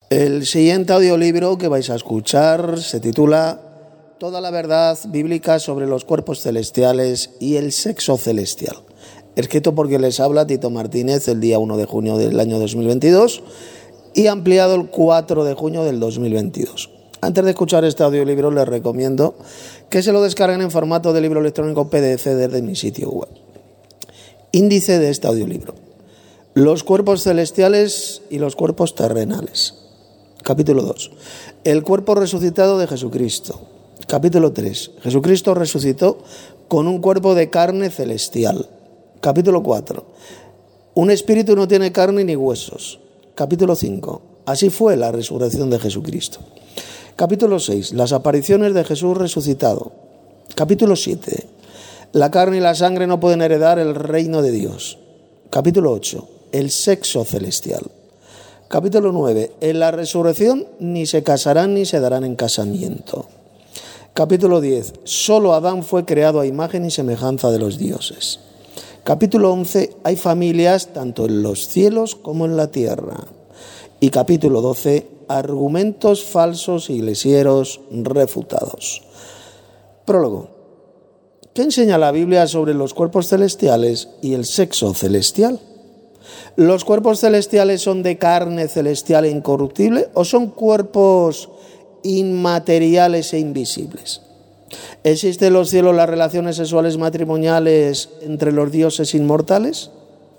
El siguiente audiolibro que vais a escuchar se titula Toda la verdad bíblica sobre los cuerpos celestiales y el sexo celestial, escrito por quien les habla, Tito Martínez, el día 1 de junio del año 2022 y ampliado el 4 de junio del 2022. Antes de escuchar este audiolibro les recomiendo que se lo descarguen en formato de libro electrónico PDF desde mi sitio web. Índice de este audiolibro: los cuerpos celestiales y los cuerpos terrenales. Capítulo 2. El cuerpo resucitado de Jesucristo. Capítulo 3. Jesucristo resucitó con un cuerpo de carne celestial. Capítulo 4. Un espíritu no tiene carne ni huesos. Capítulo 5. Así fue la resurrección de Jesucristo. Capítulo 6. Las apariciones de Jesús resucitado. Capítulo 7. La carne y la sangre no pueden heredar el reino de Dios. Capítulo 8. El sexo celestial. Capítulo 9. En la resurrección ni se casarán ni se darán en casamiento. Capítulo 10. Solo Adán fue creado a imagen y semejanza de los dioses. Capítulo 11. Hay familias tanto en los cielos como en la tierra. Y capítulo 12. Argumentos falsos iglesieros refutados. Prólogo. ¿Qué enseña la Biblia sobre los cuerpos celestiales y el sexo celestial? ¿Los cuerpos celestiales son de carne celestial e incorruptible o son cuerpos inmateriales e invisibles? ¿Existen en los cielos las relaciones sexuales matrimoniales entre los dioses inmortales?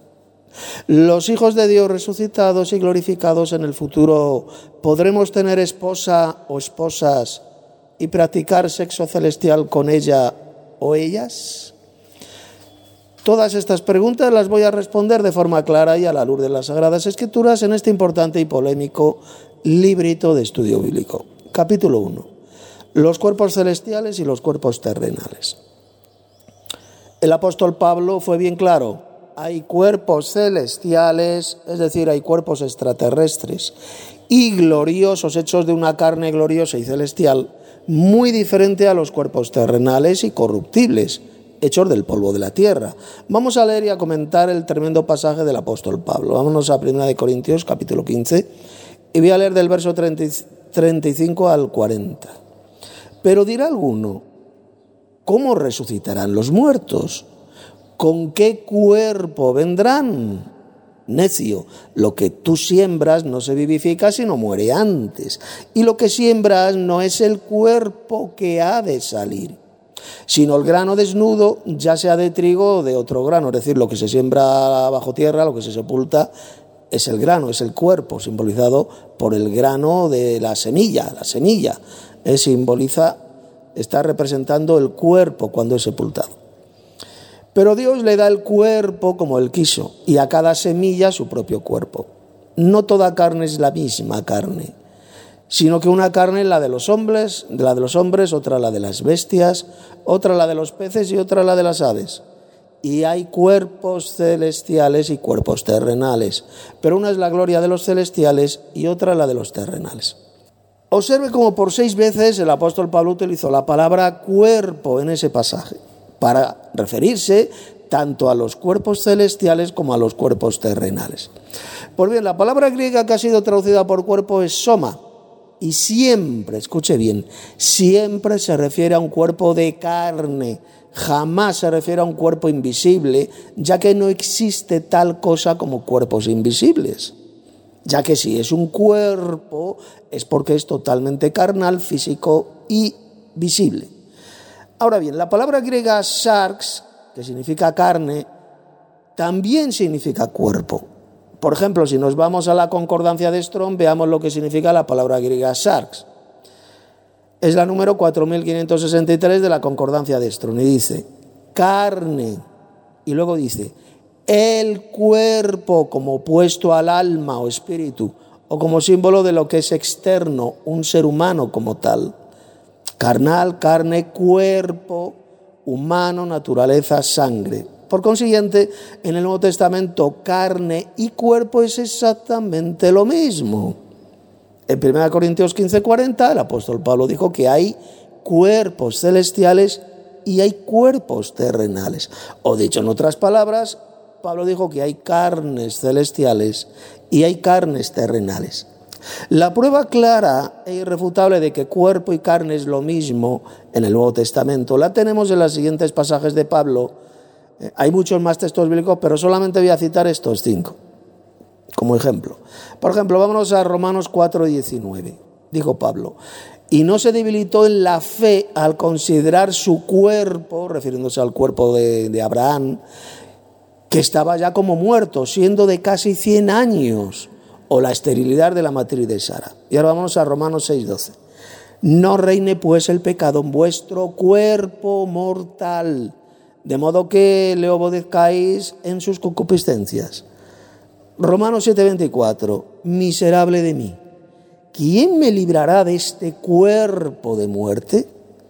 ¿Los hijos de Dios resucitados y glorificados en el futuro podremos tener esposa o esposas y practicar sexo celestial con ella o ellas? Todas estas preguntas las voy a responder de forma clara y a la luz de las Sagradas Escrituras en este importante y polémico librito de estudio bíblico. Capítulo 1. Los cuerpos celestiales y los cuerpos terrenales. El apóstol Pablo fue bien claro. Hay cuerpos celestiales, es decir, hay cuerpos extraterrestres y gloriosos, hechos de una carne gloriosa y celestial, muy diferente a los cuerpos terrenales y corruptibles, hechos del polvo de la tierra. Vamos a leer y a comentar el tremendo pasaje del apóstol Pablo. Vámonos a 1 Corintios, capítulo 15, y voy a leer del verso 35 al 40. Pero dirá alguno, ¿cómo resucitarán los muertos? ¿Con qué cuerpo vendrán? Necio, lo que tú siembras no se vivifica sino muere antes. Y lo que siembras no es el cuerpo que ha de salir, sino el grano desnudo, ya sea de trigo o de otro grano. Es decir, lo que se siembra bajo tierra, lo que se sepulta, es el grano, es el cuerpo, simbolizado por el grano de la semilla. La semilla está representando el cuerpo cuando es sepultado. Pero Dios le da el cuerpo como Él quiso, y a cada semilla su propio cuerpo. No toda carne es la misma carne, sino que una carne es la de los hombres, otra la de las bestias, otra la de los peces y otra la de las aves. Y hay cuerpos celestiales y cuerpos terrenales, pero una es la gloria de los celestiales y otra la de los terrenales. Observe cómo por 6 veces el apóstol Pablo utilizó la palabra cuerpo en ese pasaje, para referirse tanto a los cuerpos celestiales como a los cuerpos terrenales. Pues bien, la palabra griega que ha sido traducida por cuerpo es soma, y siempre, escuche bien, siempre se refiere a un cuerpo de carne, jamás se refiere a un cuerpo invisible, ya que no existe tal cosa como cuerpos invisibles, ya que si es un cuerpo es porque es totalmente carnal, físico y visible. Ahora bien, la palabra griega sarx, que significa carne, también significa cuerpo. Por ejemplo, si nos vamos a la concordancia de Strong, veamos lo que significa la palabra griega sarx. Es la número 4563 de la concordancia de Strong y dice carne, y luego dice el cuerpo como opuesto al alma o espíritu, o como símbolo de lo que es externo, un ser humano como tal. Carnal, carne, cuerpo, humano, naturaleza, sangre. Por consiguiente, en el Nuevo Testamento, carne y cuerpo es exactamente lo mismo. En 1 Corintios 15:40, el apóstol Pablo dijo que hay cuerpos celestiales y hay cuerpos terrenales. O dicho en otras palabras, Pablo dijo que hay carnes celestiales y hay carnes terrenales. La prueba clara e irrefutable de que cuerpo y carne es lo mismo en el Nuevo Testamento la tenemos en los siguientes pasajes de Pablo. Hay muchos más textos bíblicos, pero solamente voy a citar estos 5 como ejemplo. Por ejemplo, vámonos a Romanos 4:19. Dijo Pablo: y no se debilitó en la fe al considerar su cuerpo, refiriéndose al cuerpo de Abraham, que estaba ya como muerto, siendo de casi 100 años, o la esterilidad de la matriz de Sara. Y ahora vamos a Romanos 6:12. No reine pues el pecado en vuestro cuerpo mortal, de modo que le obedezcáis en sus concupiscencias. Romanos 7:24. Miserable de mí, ¿quién me librará de este cuerpo de muerte?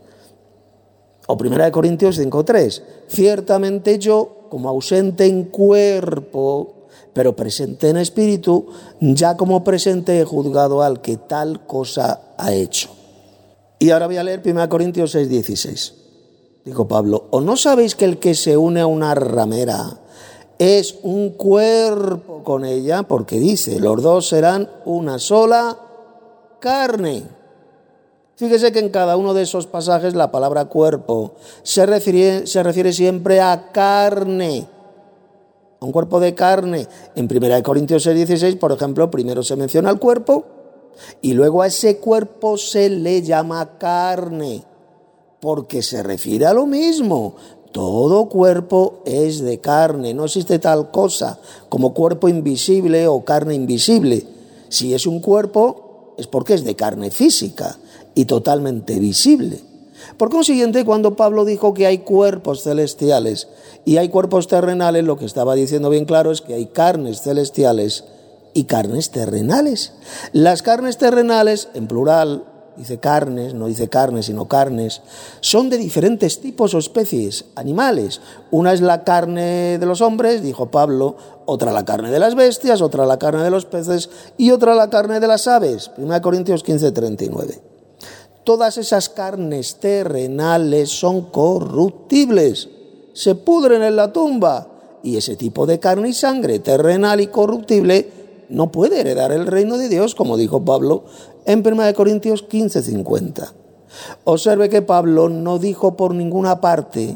O 1 Corintios 5:3. Ciertamente yo, como ausente en cuerpo, pero presente en espíritu, ya como presente he juzgado al que tal cosa ha hecho. Y ahora voy a leer 1 Corintios 6:16. Dijo Pablo: ¿o no sabéis que el que se une a una ramera es un cuerpo con ella? Porque dice, los dos serán una sola carne. Fíjese que en cada uno de esos pasajes la palabra cuerpo se refiere siempre a carne, a un cuerpo de carne. En 1 Corintios 6:16, por ejemplo, primero se menciona el cuerpo y luego a ese cuerpo se le llama carne, porque se refiere a lo mismo. Todo cuerpo es de carne, no existe tal cosa como cuerpo invisible o carne invisible. Si es un cuerpo, es porque es de carne física y totalmente visible. Por consiguiente, cuando Pablo dijo que hay cuerpos celestiales y hay cuerpos terrenales, lo que estaba diciendo bien claro es que hay carnes celestiales y carnes terrenales. Las carnes terrenales, en plural, dice carnes, no dice carnes, sino carnes, son de diferentes tipos o especies animales. Una es la carne de los hombres, dijo Pablo, otra la carne de las bestias, otra la carne de los peces y otra la carne de las aves. 1 Corintios 15:39. Todas esas carnes terrenales son corruptibles, se pudren en la tumba, y ese tipo de carne y sangre terrenal y corruptible no puede heredar el reino de Dios, como dijo Pablo en 1 Corintios 15:50. Observe que Pablo no dijo por ninguna parte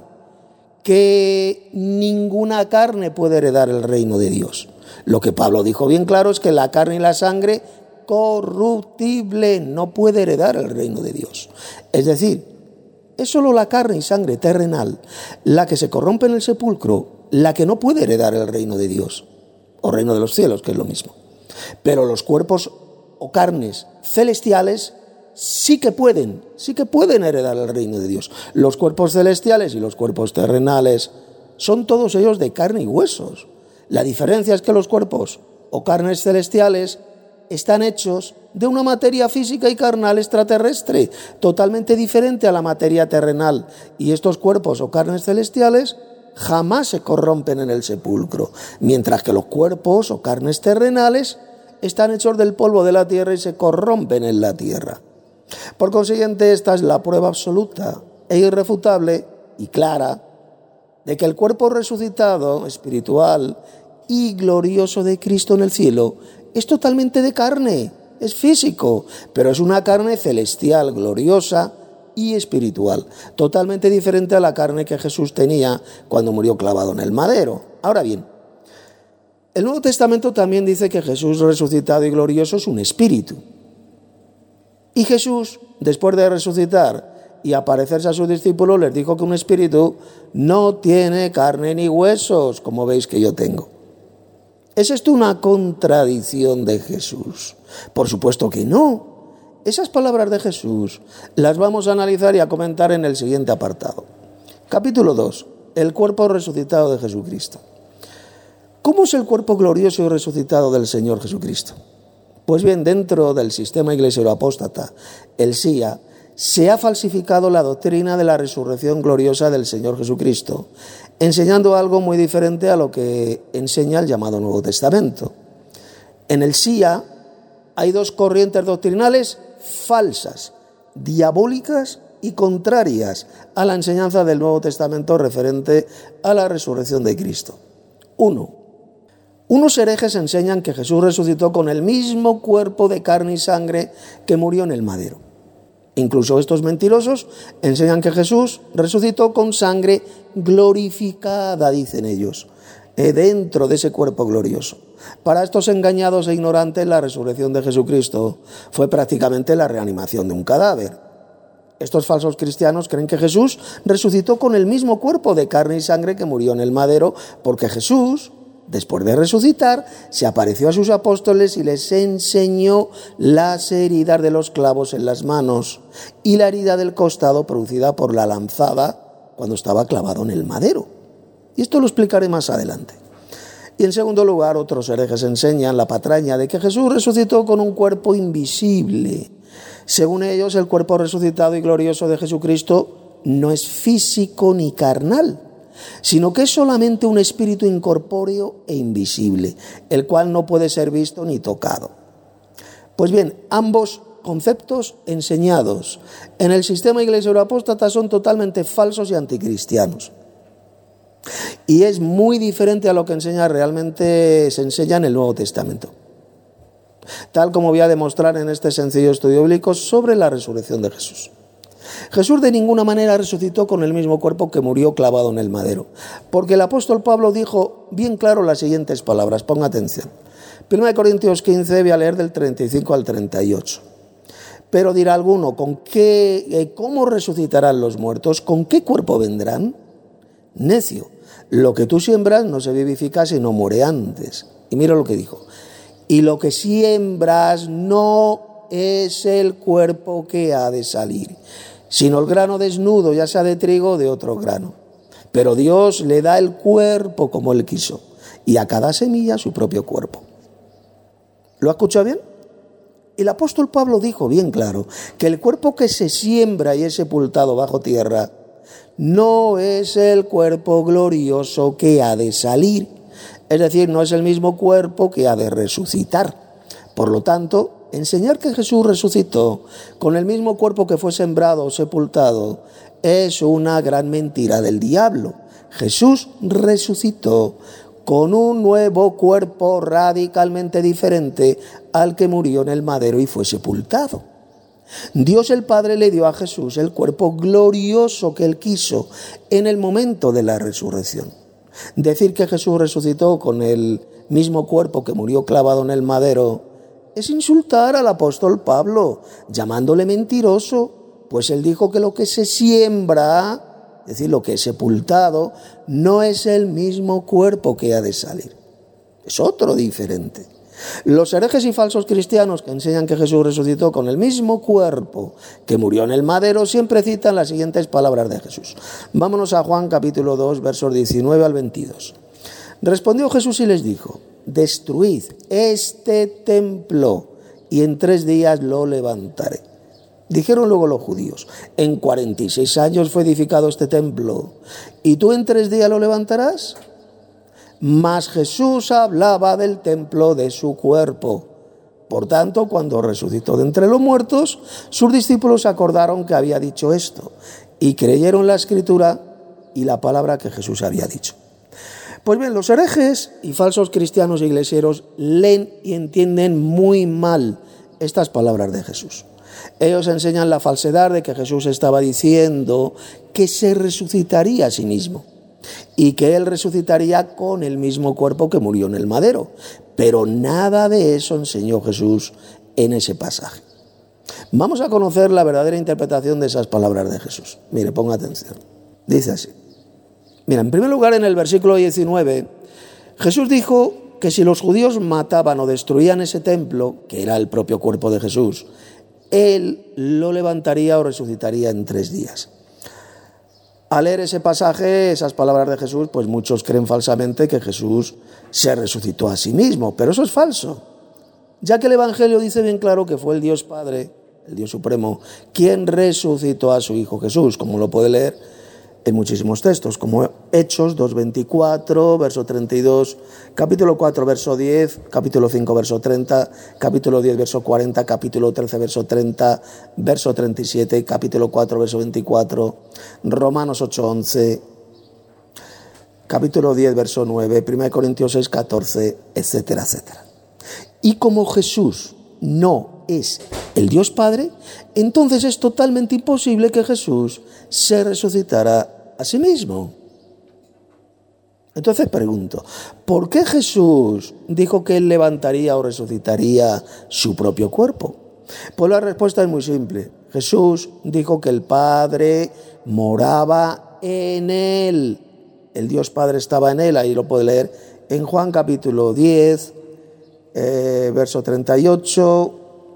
que ninguna carne puede heredar el reino de Dios. Lo que Pablo dijo bien claro es que la carne y la sangre corruptible no puede heredar el reino de Dios. Es decir, es solo la carne y sangre terrenal la que se corrompe en el sepulcro, la que no puede heredar el reino de Dios, o reino de los cielos, que es lo mismo. Pero los cuerpos o carnes celestiales sí que pueden heredar el reino de Dios. Los cuerpos celestiales y los cuerpos terrenales son todos ellos de carne y huesos. La diferencia es que los cuerpos o carnes celestiales están hechos de una materia física y carnal extraterrestre, totalmente diferente a la materia terrenal. Y estos cuerpos o carnes celestiales jamás se corrompen en el sepulcro, mientras que los cuerpos o carnes terrenales están hechos del polvo de la tierra y se corrompen en la tierra. Por consiguiente, esta es la prueba absoluta e irrefutable y clara de que el cuerpo resucitado, espiritual y glorioso de Cristo en el cielo es totalmente de carne, es físico, pero es una carne celestial, gloriosa y espiritual, totalmente diferente a la carne que Jesús tenía cuando murió clavado en el madero. Ahora bien, el Nuevo Testamento también dice que Jesús resucitado y glorioso es un espíritu. Y Jesús, después de resucitar y aparecerse a sus discípulos, les dijo que un espíritu no tiene carne ni huesos, como veis que yo tengo. ¿Es esto una contradicción de Jesús? Por supuesto que no. Esas palabras de Jesús las vamos a analizar y a comentar en el siguiente apartado. Capítulo 2. El cuerpo resucitado de Jesucristo. ¿Cómo es el cuerpo glorioso y resucitado del Señor Jesucristo? Pues bien, dentro del sistema iglesiero apóstata, el SIA, se ha falsificado la doctrina de la resurrección gloriosa del Señor Jesucristo, enseñando algo muy diferente a lo que enseña el llamado Nuevo Testamento. En el SIA hay dos corrientes doctrinales falsas, diabólicas y contrarias a la enseñanza del Nuevo Testamento referente a la resurrección de Cristo. 1. Unos herejes enseñan que Jesús resucitó con el mismo cuerpo de carne y sangre que murió en el madero. Incluso estos mentirosos enseñan que Jesús resucitó con sangre glorificada, dicen ellos, dentro de ese cuerpo glorioso. Para estos engañados e ignorantes, la resurrección de Jesucristo fue prácticamente la reanimación de un cadáver. Estos falsos cristianos creen que Jesús resucitó con el mismo cuerpo de carne y sangre que murió en el madero, porque Jesús, después de resucitar, se apareció a sus apóstoles y les enseñó las heridas de los clavos en las manos y la herida del costado producida por la lanzada cuando estaba clavado en el madero. Y esto lo explicaré más adelante. Y en segundo lugar, otros herejes enseñan la patraña de que Jesús resucitó con un cuerpo invisible. Según ellos, el cuerpo resucitado y glorioso de Jesucristo no es físico ni carnal, sino que es solamente un espíritu incorpóreo e invisible, el cual no puede ser visto ni tocado. Pues bien, ambos conceptos enseñados en el sistema iglesiero apóstata son totalmente falsos y anticristianos. Y es muy diferente a lo que se enseña en el Nuevo Testamento, tal como voy a demostrar en este sencillo estudio bíblico sobre la resurrección de Jesús. Jesús de ninguna manera resucitó con el mismo cuerpo que murió clavado en el madero, porque el apóstol Pablo dijo bien claro las siguientes palabras, ponga atención. 1 Corintios 15, voy a leer del 35 al 38. Pero dirá alguno, ¿cómo resucitarán los muertos? ¿Con qué cuerpo vendrán? Necio, lo que tú siembras no se vivifica sino muere antes. Y mira lo que dijo. Y lo que siembras no es el cuerpo que ha de salir, sino el grano desnudo, ya sea de trigo o de otro grano. Pero Dios le da el cuerpo como Él quiso, y a cada semilla su propio cuerpo. ¿Lo ha escuchado bien? El apóstol Pablo dijo bien claro que el cuerpo que se siembra y es sepultado bajo tierra no es el cuerpo glorioso que ha de salir. Es decir, no es el mismo cuerpo que ha de resucitar. Por lo tanto, enseñar que Jesús resucitó con el mismo cuerpo que fue sembrado o sepultado es una gran mentira del diablo. Jesús resucitó con un nuevo cuerpo radicalmente diferente al que murió en el madero y fue sepultado. Dios el Padre le dio a Jesús el cuerpo glorioso que Él quiso en el momento de la resurrección. Decir que Jesús resucitó con el mismo cuerpo que murió clavado en el madero es insultar al apóstol Pablo, llamándole mentiroso, pues él dijo que lo que se siembra, es decir, lo que es sepultado, no es el mismo cuerpo que ha de salir. Es otro diferente. Los herejes y falsos cristianos que enseñan que Jesús resucitó con el mismo cuerpo que murió en el madero siempre citan las siguientes palabras de Jesús. Vámonos a Juan capítulo 2, versos 19 al 22. Respondió Jesús y les dijo: destruid este templo y en 3 días lo levantaré. Dijeron luego los judíos: en 46 años fue edificado este templo, ¿y tú en 3 días lo levantarás? Mas Jesús hablaba del templo de su cuerpo. Por tanto, cuando resucitó de entre los muertos, sus discípulos acordaron que había dicho esto y creyeron la escritura y la palabra que Jesús había dicho. Pues bien, los herejes y falsos cristianos iglesieros leen y entienden muy mal estas palabras de Jesús. Ellos enseñan la falsedad de que Jesús estaba diciendo que se resucitaría a sí mismo y que Él resucitaría con el mismo cuerpo que murió en el madero. Pero nada de eso enseñó Jesús en ese pasaje. Vamos a conocer la verdadera interpretación de esas palabras de Jesús. Mire, ponga atención. Dice así. Mira, en primer lugar, en el versículo 19, Jesús dijo que si los judíos mataban o destruían ese templo, que era el propio cuerpo de Jesús, Él lo levantaría o resucitaría en 3 días. Al leer ese pasaje, esas palabras de Jesús, pues muchos creen falsamente que Jesús se resucitó a sí mismo, pero eso es falso, ya que el Evangelio dice bien claro que fue el Dios Padre, el Dios Supremo, quien resucitó a su Hijo Jesús, como lo puede leer en muchísimos textos, como Hechos 2:24, verso 32, capítulo 4, verso 10, capítulo 5, verso 30, capítulo 10, verso 40, capítulo 13, verso 30, verso 37, capítulo 4, verso 24, Romanos 8:11. capítulo 10, verso 9, 1 Corintios 6, 14, etcétera, etcétera. Y como Jesús no es el Dios Padre, entonces es totalmente imposible que Jesús se resucitara a sí mismo. Entonces pregunto, ¿por qué Jesús dijo que él levantaría o resucitaría su propio cuerpo? Pues la respuesta es muy simple. Jesús dijo que el Padre moraba en él. El Dios Padre estaba en él, ahí lo puede leer en Juan capítulo 10, verso 38,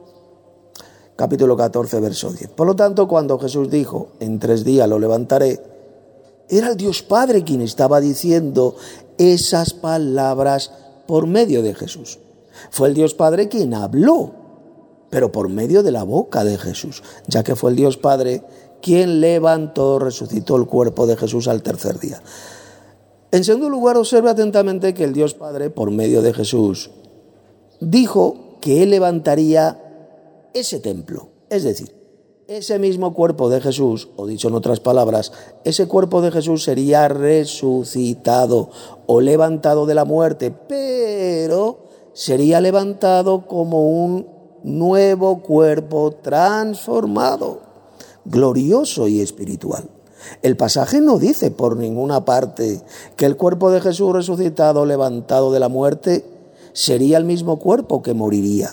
capítulo 14, verso 10. Por lo tanto, cuando Jesús dijo, en 3 días lo levantaré, era el Dios Padre quien estaba diciendo esas palabras por medio de Jesús. Fue el Dios Padre quien habló, pero por medio de la boca de Jesús, ya que fue el Dios Padre quien levantó, resucitó el cuerpo de Jesús al 3er día. En segundo lugar, observe atentamente que el Dios Padre, por medio de Jesús, dijo que él levantaría ese templo, es decir, ese mismo cuerpo de Jesús, o dicho en otras palabras, ese cuerpo de Jesús sería resucitado o levantado de la muerte, pero sería levantado como un nuevo cuerpo transformado, glorioso y espiritual. El pasaje no dice por ninguna parte que el cuerpo de Jesús resucitado, levantado de la muerte, sería el mismo cuerpo que moriría,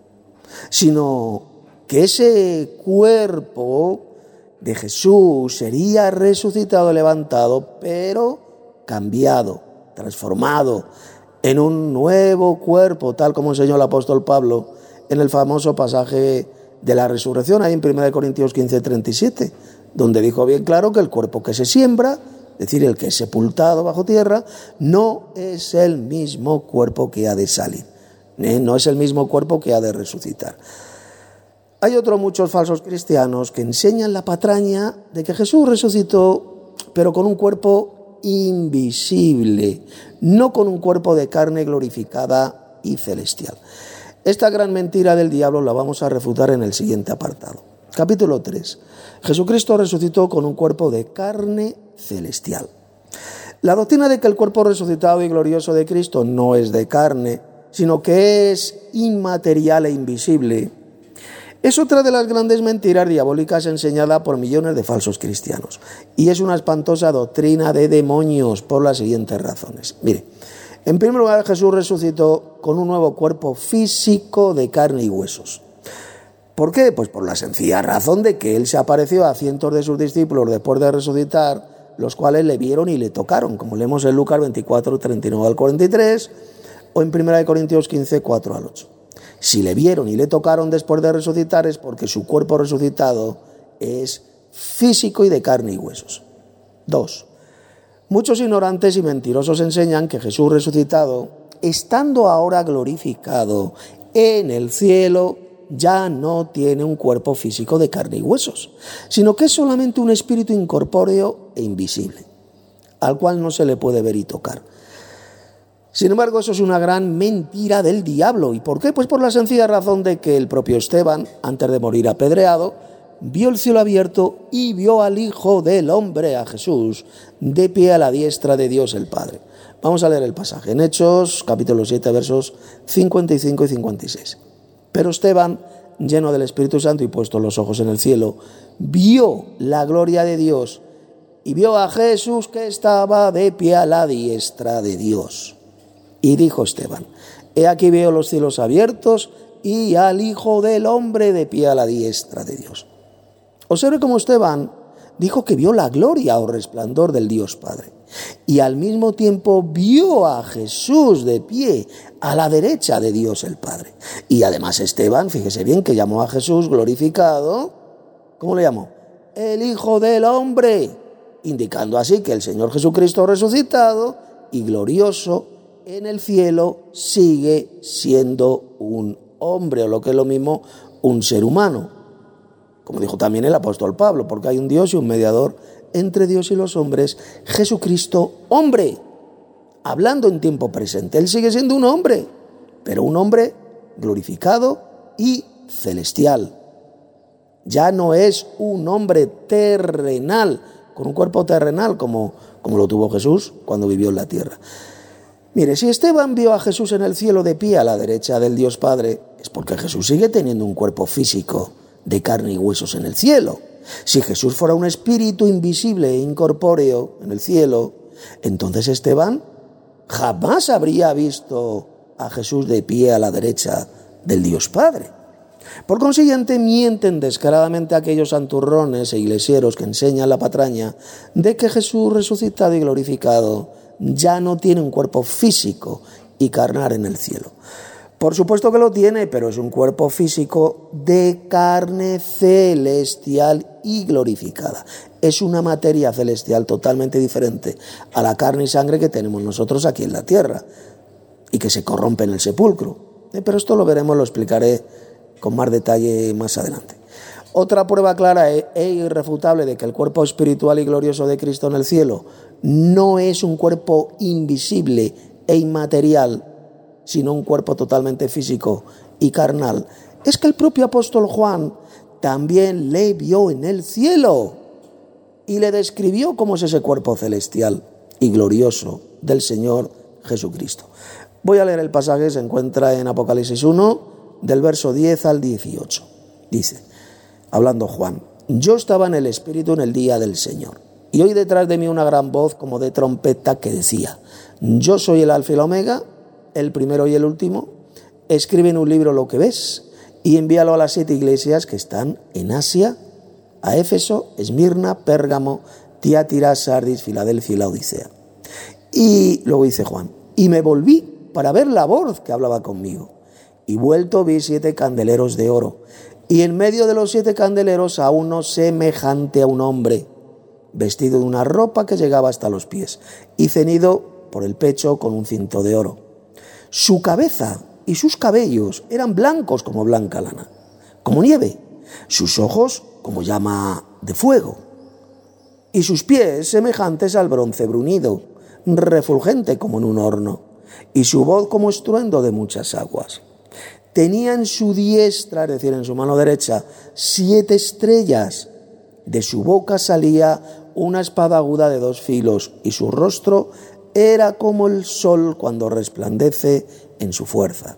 sino que ese cuerpo de Jesús sería resucitado, levantado, pero cambiado, transformado en un nuevo cuerpo, tal como enseñó el apóstol Pablo en el famoso pasaje de la resurrección, ahí en 1 Corintios 15, 37, donde dijo bien claro que el cuerpo que se siembra, es decir, el que es sepultado bajo tierra, no es el mismo cuerpo que ha de salir, no es el mismo cuerpo que ha de resucitar. Hay muchos falsos cristianos que enseñan la patraña de que Jesús resucitó, pero con un cuerpo invisible, no con un cuerpo de carne glorificada y celestial. Esta gran mentira del diablo la vamos a refutar en el siguiente apartado. Capítulo 3. Jesucristo resucitó con un cuerpo de carne celestial. La doctrina de que el cuerpo resucitado y glorioso de Cristo no es de carne, sino que es inmaterial e invisible, es otra de las grandes mentiras diabólicas enseñada por millones de falsos cristianos. Y es una espantosa doctrina de demonios por las siguientes razones. Mire, en primer lugar, Jesús resucitó con un nuevo cuerpo físico de carne y huesos. ¿Por qué? Pues por la sencilla razón de que Él se apareció a cientos de sus discípulos después de resucitar, los cuales le vieron y le tocaron, como leemos en Lucas 24, 39 al 43, o en 1 Corintios 15, 4 al 8. Si le vieron y le tocaron después de resucitar es porque su cuerpo resucitado es físico y de carne y huesos. 2. Muchos ignorantes y mentirosos enseñan que Jesús resucitado, estando ahora glorificado en el cielo, ya no tiene un cuerpo físico de carne y huesos, sino que es solamente un espíritu incorpóreo e invisible, al cual no se le puede ver y tocar. Sin embargo, eso es una gran mentira del diablo. ¿Y por qué? Pues por la sencilla razón de que el propio Esteban, antes de morir apedreado, vio el cielo abierto y vio al Hijo del Hombre, a Jesús, de pie a la diestra de Dios el Padre. Vamos a leer el pasaje en Hechos, capítulo 7, versos 55 y 56. Pero Esteban, lleno del Espíritu Santo y puesto los ojos en el cielo, vio la gloria de Dios y vio a Jesús que estaba de pie a la diestra de Dios. Y dijo Esteban: he aquí veo los cielos abiertos y al Hijo del Hombre de pie a la diestra de Dios. Observe cómo Esteban dijo que vio la gloria o resplandor del Dios Padre y al mismo tiempo vio a Jesús de pie a la derecha de Dios el Padre. Y además Esteban, fíjese bien, que llamó a Jesús glorificado, ¿cómo le llamó? El Hijo del Hombre, indicando así que el Señor Jesucristo resucitado y glorioso en el cielo sigue siendo un hombre, o lo que es lo mismo, un ser humano. Como dijo también el apóstol Pablo, porque hay un Dios y un mediador entre Dios y los hombres, Jesucristo, hombre, hablando en tiempo presente. Él sigue siendo un hombre, pero un hombre glorificado y celestial. Ya no es un hombre terrenal, con un cuerpo terrenal, como como lo tuvo Jesús cuando vivió en la tierra. Mire, si Esteban vio a Jesús en el cielo de pie a la derecha del Dios Padre, es porque Jesús sigue teniendo un cuerpo físico de carne y huesos en el cielo. Si Jesús fuera un espíritu invisible e incorpóreo en el cielo, entonces Esteban jamás habría visto a Jesús de pie a la derecha del Dios Padre. Por consiguiente, mienten descaradamente aquellos santurrones e iglesieros que enseñan la patraña de que Jesús resucitado y glorificado ya no tiene un cuerpo físico y carnal en el cielo. Por supuesto que lo tiene, pero es un cuerpo físico de carne celestial y glorificada. Es una materia celestial totalmente diferente a la carne y sangre que tenemos nosotros aquí en la tierra y que se corrompe en el sepulcro. Pero esto lo veremos, lo explicaré con más detalle más adelante. Otra prueba clara e irrefutable de que el cuerpo espiritual y glorioso de Cristo en el cielo no es un cuerpo invisible e inmaterial, sino un cuerpo totalmente físico y carnal, es que el propio apóstol Juan también le vio en el cielo y le describió cómo es ese cuerpo celestial y glorioso del Señor Jesucristo. Voy a leer el pasaje, se encuentra en Apocalipsis 1, del verso 10 al 18. Dice, hablando Juan, yo estaba en el Espíritu en el día del Señor, y oí detrás de mí una gran voz como de trompeta que decía, yo soy el Alfa y la Omega, el primero y el último, escribe en un libro lo que ves y envíalo a las 7 iglesias que están en Asia, a Éfeso, Esmirna, Pérgamo, Tiatira, Sardis, Filadelfia y Laodicea. Y luego dice Juan, y me volví para ver la voz que hablaba conmigo, y vuelto vi 7 candeleros de oro, y en medio de los 7 candeleros a uno semejante a un hombre, vestido de una ropa que llegaba hasta los pies, y ceñido por el pecho con un cinto de oro. Su cabeza y sus cabellos eran blancos como blanca lana, como nieve, sus ojos como llama de fuego, y sus pies semejantes al bronce bruñido, refulgente como en un horno, y su voz como estruendo de muchas aguas. Tenía en su diestra, es decir, en su mano derecha, 7 estrellas. De su boca salía una espada aguda de 2 filos, y su rostro era como el sol cuando resplandece en su fuerza.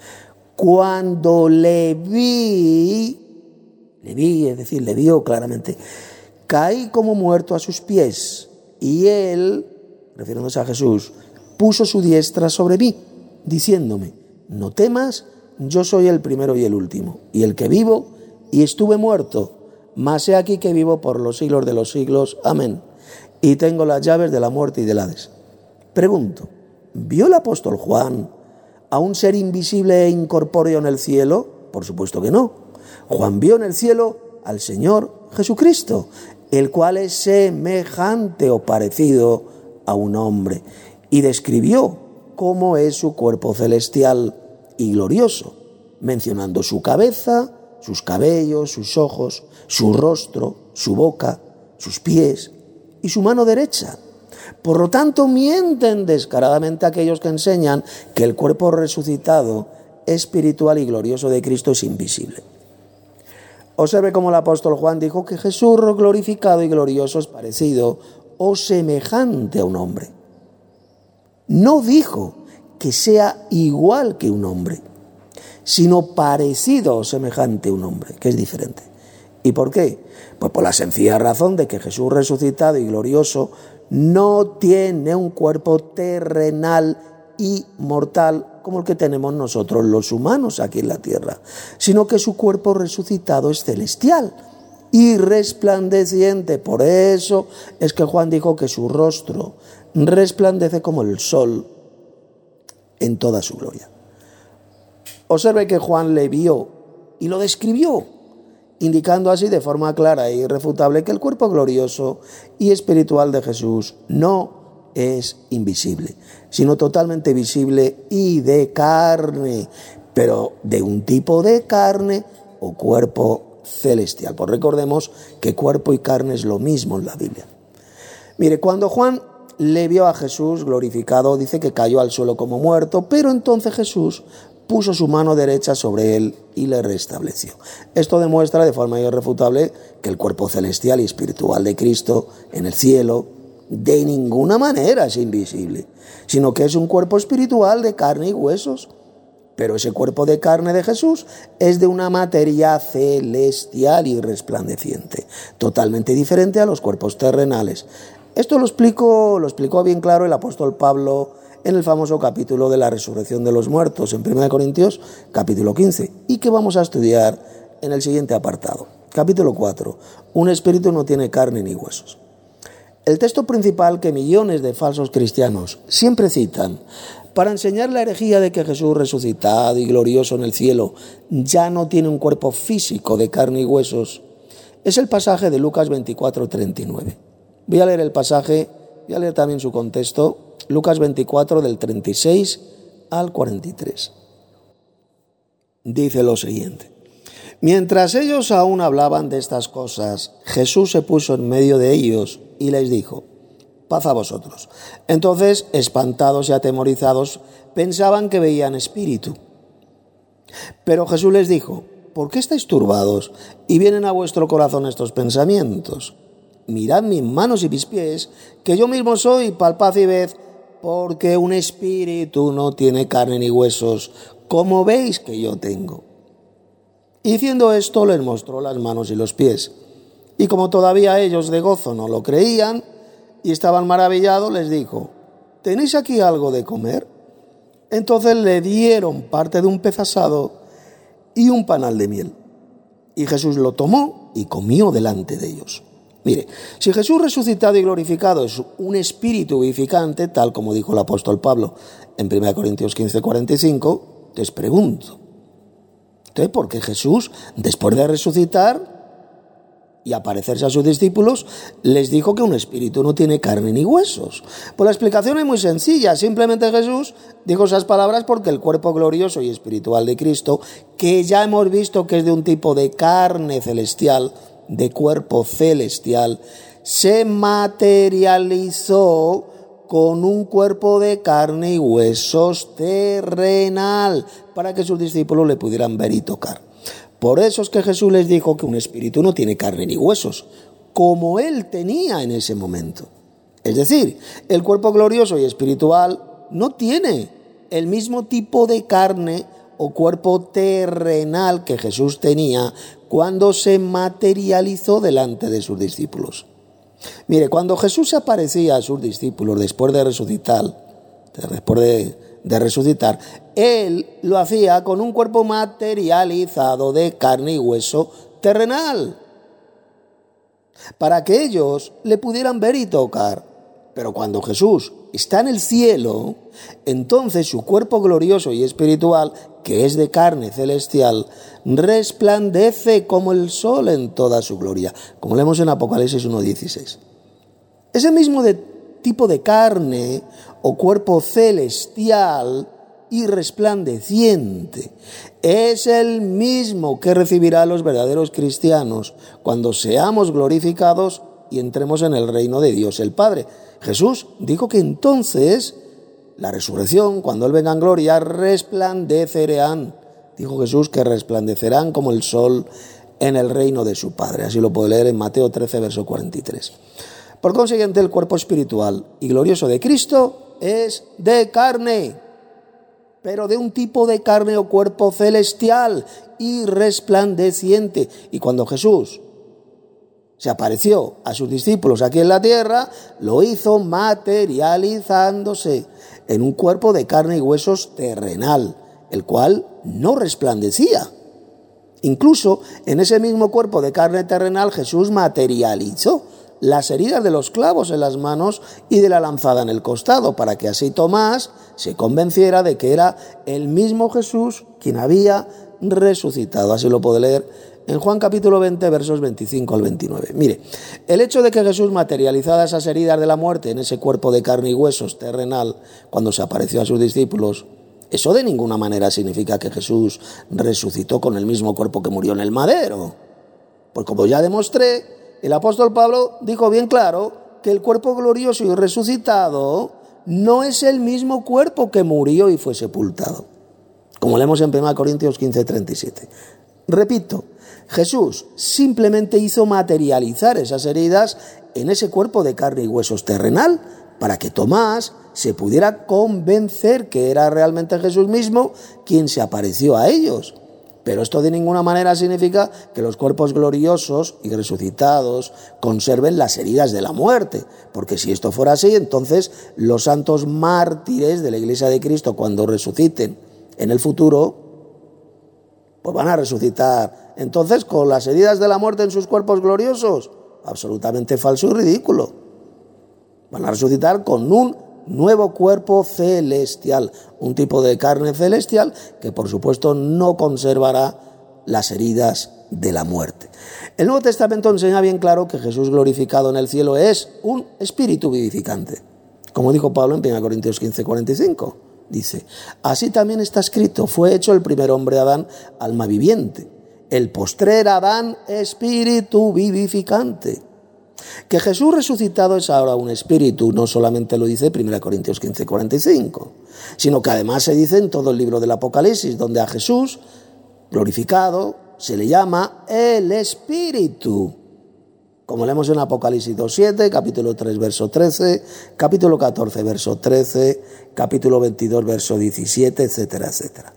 Cuando le vi, es decir, le vio claramente, caí como muerto a sus pies, y él, refiriéndose a Jesús, puso su diestra sobre mí, diciéndome, no temas, yo soy el primero y el último, y el que vivo, y estuve muerto, mas he aquí que vivo por los siglos de los siglos, amén, y tengo las llaves de la muerte y del Hades. Pregunto, ¿vio el apóstol Juan a un ser invisible e incorpóreo en el cielo? Por supuesto que no. Juan vio en el cielo al Señor Jesucristo, el cual es semejante o parecido a un hombre, y describió cómo es su cuerpo celestial y glorioso, mencionando su cabeza, sus cabellos, sus ojos, su rostro, su boca, sus pies y su mano derecha. Por lo tanto, mienten descaradamente aquellos que enseñan que el cuerpo resucitado, espiritual y glorioso de Cristo es invisible. Observe cómo el apóstol Juan dijo que Jesús glorificado y glorioso es parecido o semejante a un hombre. No dijo que sea igual que un hombre, sino parecido o semejante a un hombre, que es diferente. ¿Y por qué? Pues por la sencilla razón de que Jesús resucitado y glorioso no tiene un cuerpo terrenal y mortal como el que tenemos nosotros los humanos aquí en la tierra, sino que su cuerpo resucitado es celestial y resplandeciente. Por eso es que Juan dijo que su rostro resplandece como el sol en toda su gloria. Observe que Juan le vio y lo describió, indicando así de forma clara e irrefutable que el cuerpo glorioso y espiritual de Jesús no es invisible, sino totalmente visible y de carne, pero de un tipo de carne o cuerpo celestial. Pues recordemos que cuerpo y carne es lo mismo en la Biblia. Mire, cuando Juan le vio a Jesús glorificado, dice que cayó al suelo como muerto, pero entonces Jesús puso su mano derecha sobre él y le restableció. Esto demuestra de forma irrefutable que el cuerpo celestial y espiritual de Cristo en el cielo De ninguna manera es invisible, sino que es un cuerpo espiritual de carne y huesos. Pero ese cuerpo de carne de Jesús es de una materia celestial y resplandeciente, totalmente diferente a los cuerpos terrenales. Esto lo explicó bien claro el apóstol Pablo en el famoso capítulo de la resurrección de los muertos, en 1 Corintios, capítulo 15, y que vamos a estudiar en el siguiente apartado. Capítulo 4. Un espíritu no tiene carne ni huesos. El texto principal que millones de falsos cristianos siempre citan para enseñar la herejía de que Jesús resucitado y glorioso en el cielo ya no tiene un cuerpo físico de carne y huesos es el pasaje de Lucas 24:39. Voy a leer el pasaje, voy a leer también su contexto, Lucas 24 del 36 al 43. Dice lo siguiente: mientras ellos aún hablaban de estas cosas, Jesús se puso en medio de ellos y les dijo: paz a vosotros. Entonces, espantados y atemorizados, pensaban que veían espíritu. Pero Jesús les dijo: ¿por qué estáis turbados y vienen a vuestro corazón estos pensamientos? Mirad mis manos y mis pies, que yo mismo soy, palpad y ved, porque un espíritu no tiene carne ni huesos, como veis que yo tengo. Y diciendo esto, les mostró las manos y los pies. Y como todavía ellos de gozo no lo creían y estaban maravillados, les dijo: ¿tenéis aquí algo de comer? Entonces le dieron parte de un pez asado y un panal de miel. Y Jesús lo tomó y comió delante de ellos. Mire, si Jesús resucitado y glorificado es un espíritu vivificante, tal como dijo el apóstol Pablo en 1 Corintios 15:45, les pregunto, entonces, ¿por qué Jesús, después de resucitar y aparecerse a sus discípulos, les dijo que un espíritu no tiene carne ni huesos? Pues la explicación es muy sencilla. Simplemente Jesús dijo esas palabras porque el cuerpo glorioso y espiritual de Cristo, que ya hemos visto que es de un tipo de carne celestial, de cuerpo celestial, se materializó con un cuerpo de carne y huesos terrenal, para que sus discípulos le pudieran ver y tocar. Por eso es que Jesús les dijo que un espíritu no tiene carne ni huesos, como él tenía en ese momento. Es decir, el cuerpo glorioso y espiritual no tiene el mismo tipo de carne o cuerpo terrenal que Jesús tenía cuando se materializó delante de sus discípulos. Mire, cuando Jesús se aparecía a sus discípulos después de resucitar, él lo hacía con un cuerpo materializado de carne y hueso terrenal, para que ellos le pudieran ver y tocar. Pero cuando Jesús está en el cielo, entonces su cuerpo glorioso y espiritual, que es de carne celestial, resplandece como el sol en toda su gloria, como leemos en Apocalipsis 1:16. Ese mismo tipo de carne o cuerpo celestial y resplandeciente es el mismo que recibirá los verdaderos cristianos cuando seamos glorificados y entremos en el reino de Dios el Padre. Jesús dijo que entonces la resurrección, cuando Él venga en gloria, resplandecerán. Dijo Jesús que resplandecerán como el sol en el reino de su Padre. Así lo puede leer en Mateo 13, verso 43. Por consiguiente, el cuerpo espiritual y glorioso de Cristo es de carne, pero de un tipo de carne o cuerpo celestial y resplandeciente. Y cuando Jesús se apareció a sus discípulos aquí en la tierra, lo hizo materializándose en un cuerpo de carne y huesos terrenal, el cual no resplandecía. Incluso en ese mismo cuerpo de carne terrenal, Jesús materializó las heridas de los clavos en las manos y de la lanzada en el costado, para que así Tomás se convenciera de que era el mismo Jesús quien había resucitado. Así lo puede leer en Juan capítulo 20, versos 25 al 29. Mire, el hecho de que Jesús materializara esas heridas de la muerte en ese cuerpo de carne y huesos terrenal cuando se apareció a sus discípulos, eso de ninguna manera significa que Jesús resucitó con el mismo cuerpo que murió en el madero. Pues como ya demostré, el apóstol Pablo dijo bien claro que el cuerpo glorioso y resucitado no es el mismo cuerpo que murió y fue sepultado, como leemos en 1 Corintios 15:37. Repito, Jesús simplemente hizo materializar esas heridas en ese cuerpo de carne y huesos terrenal para que Tomás se pudiera convencer que era realmente Jesús mismo quien se apareció a ellos. Pero esto de ninguna manera significa que los cuerpos gloriosos y resucitados conserven las heridas de la muerte, porque si esto fuera así, entonces los santos mártires de la Iglesia de Cristo, cuando resuciten en el futuro, pues van a resucitar entonces con las heridas de la muerte en sus cuerpos gloriosos. Absolutamente falso y ridículo. Van a resucitar con un nuevo cuerpo celestial, un tipo de carne celestial que por supuesto no conservará las heridas de la muerte. El Nuevo Testamento enseña bien claro que Jesús glorificado en el cielo es un espíritu vivificante. Como dijo Pablo en 1 Corintios 15:45, dice: así también está escrito, fue hecho el primer hombre Adán alma viviente, el postrer Adán espíritu vivificante. Que Jesús resucitado es ahora un espíritu, no solamente lo dice 1 Corintios 15:45, sino que además se dice en todo el libro del Apocalipsis, donde a Jesús glorificado se le llama el Espíritu, como leemos en Apocalipsis 2:7, capítulo 3, verso 13, capítulo 14, verso 13, capítulo 22, verso 17, etcétera, etcétera.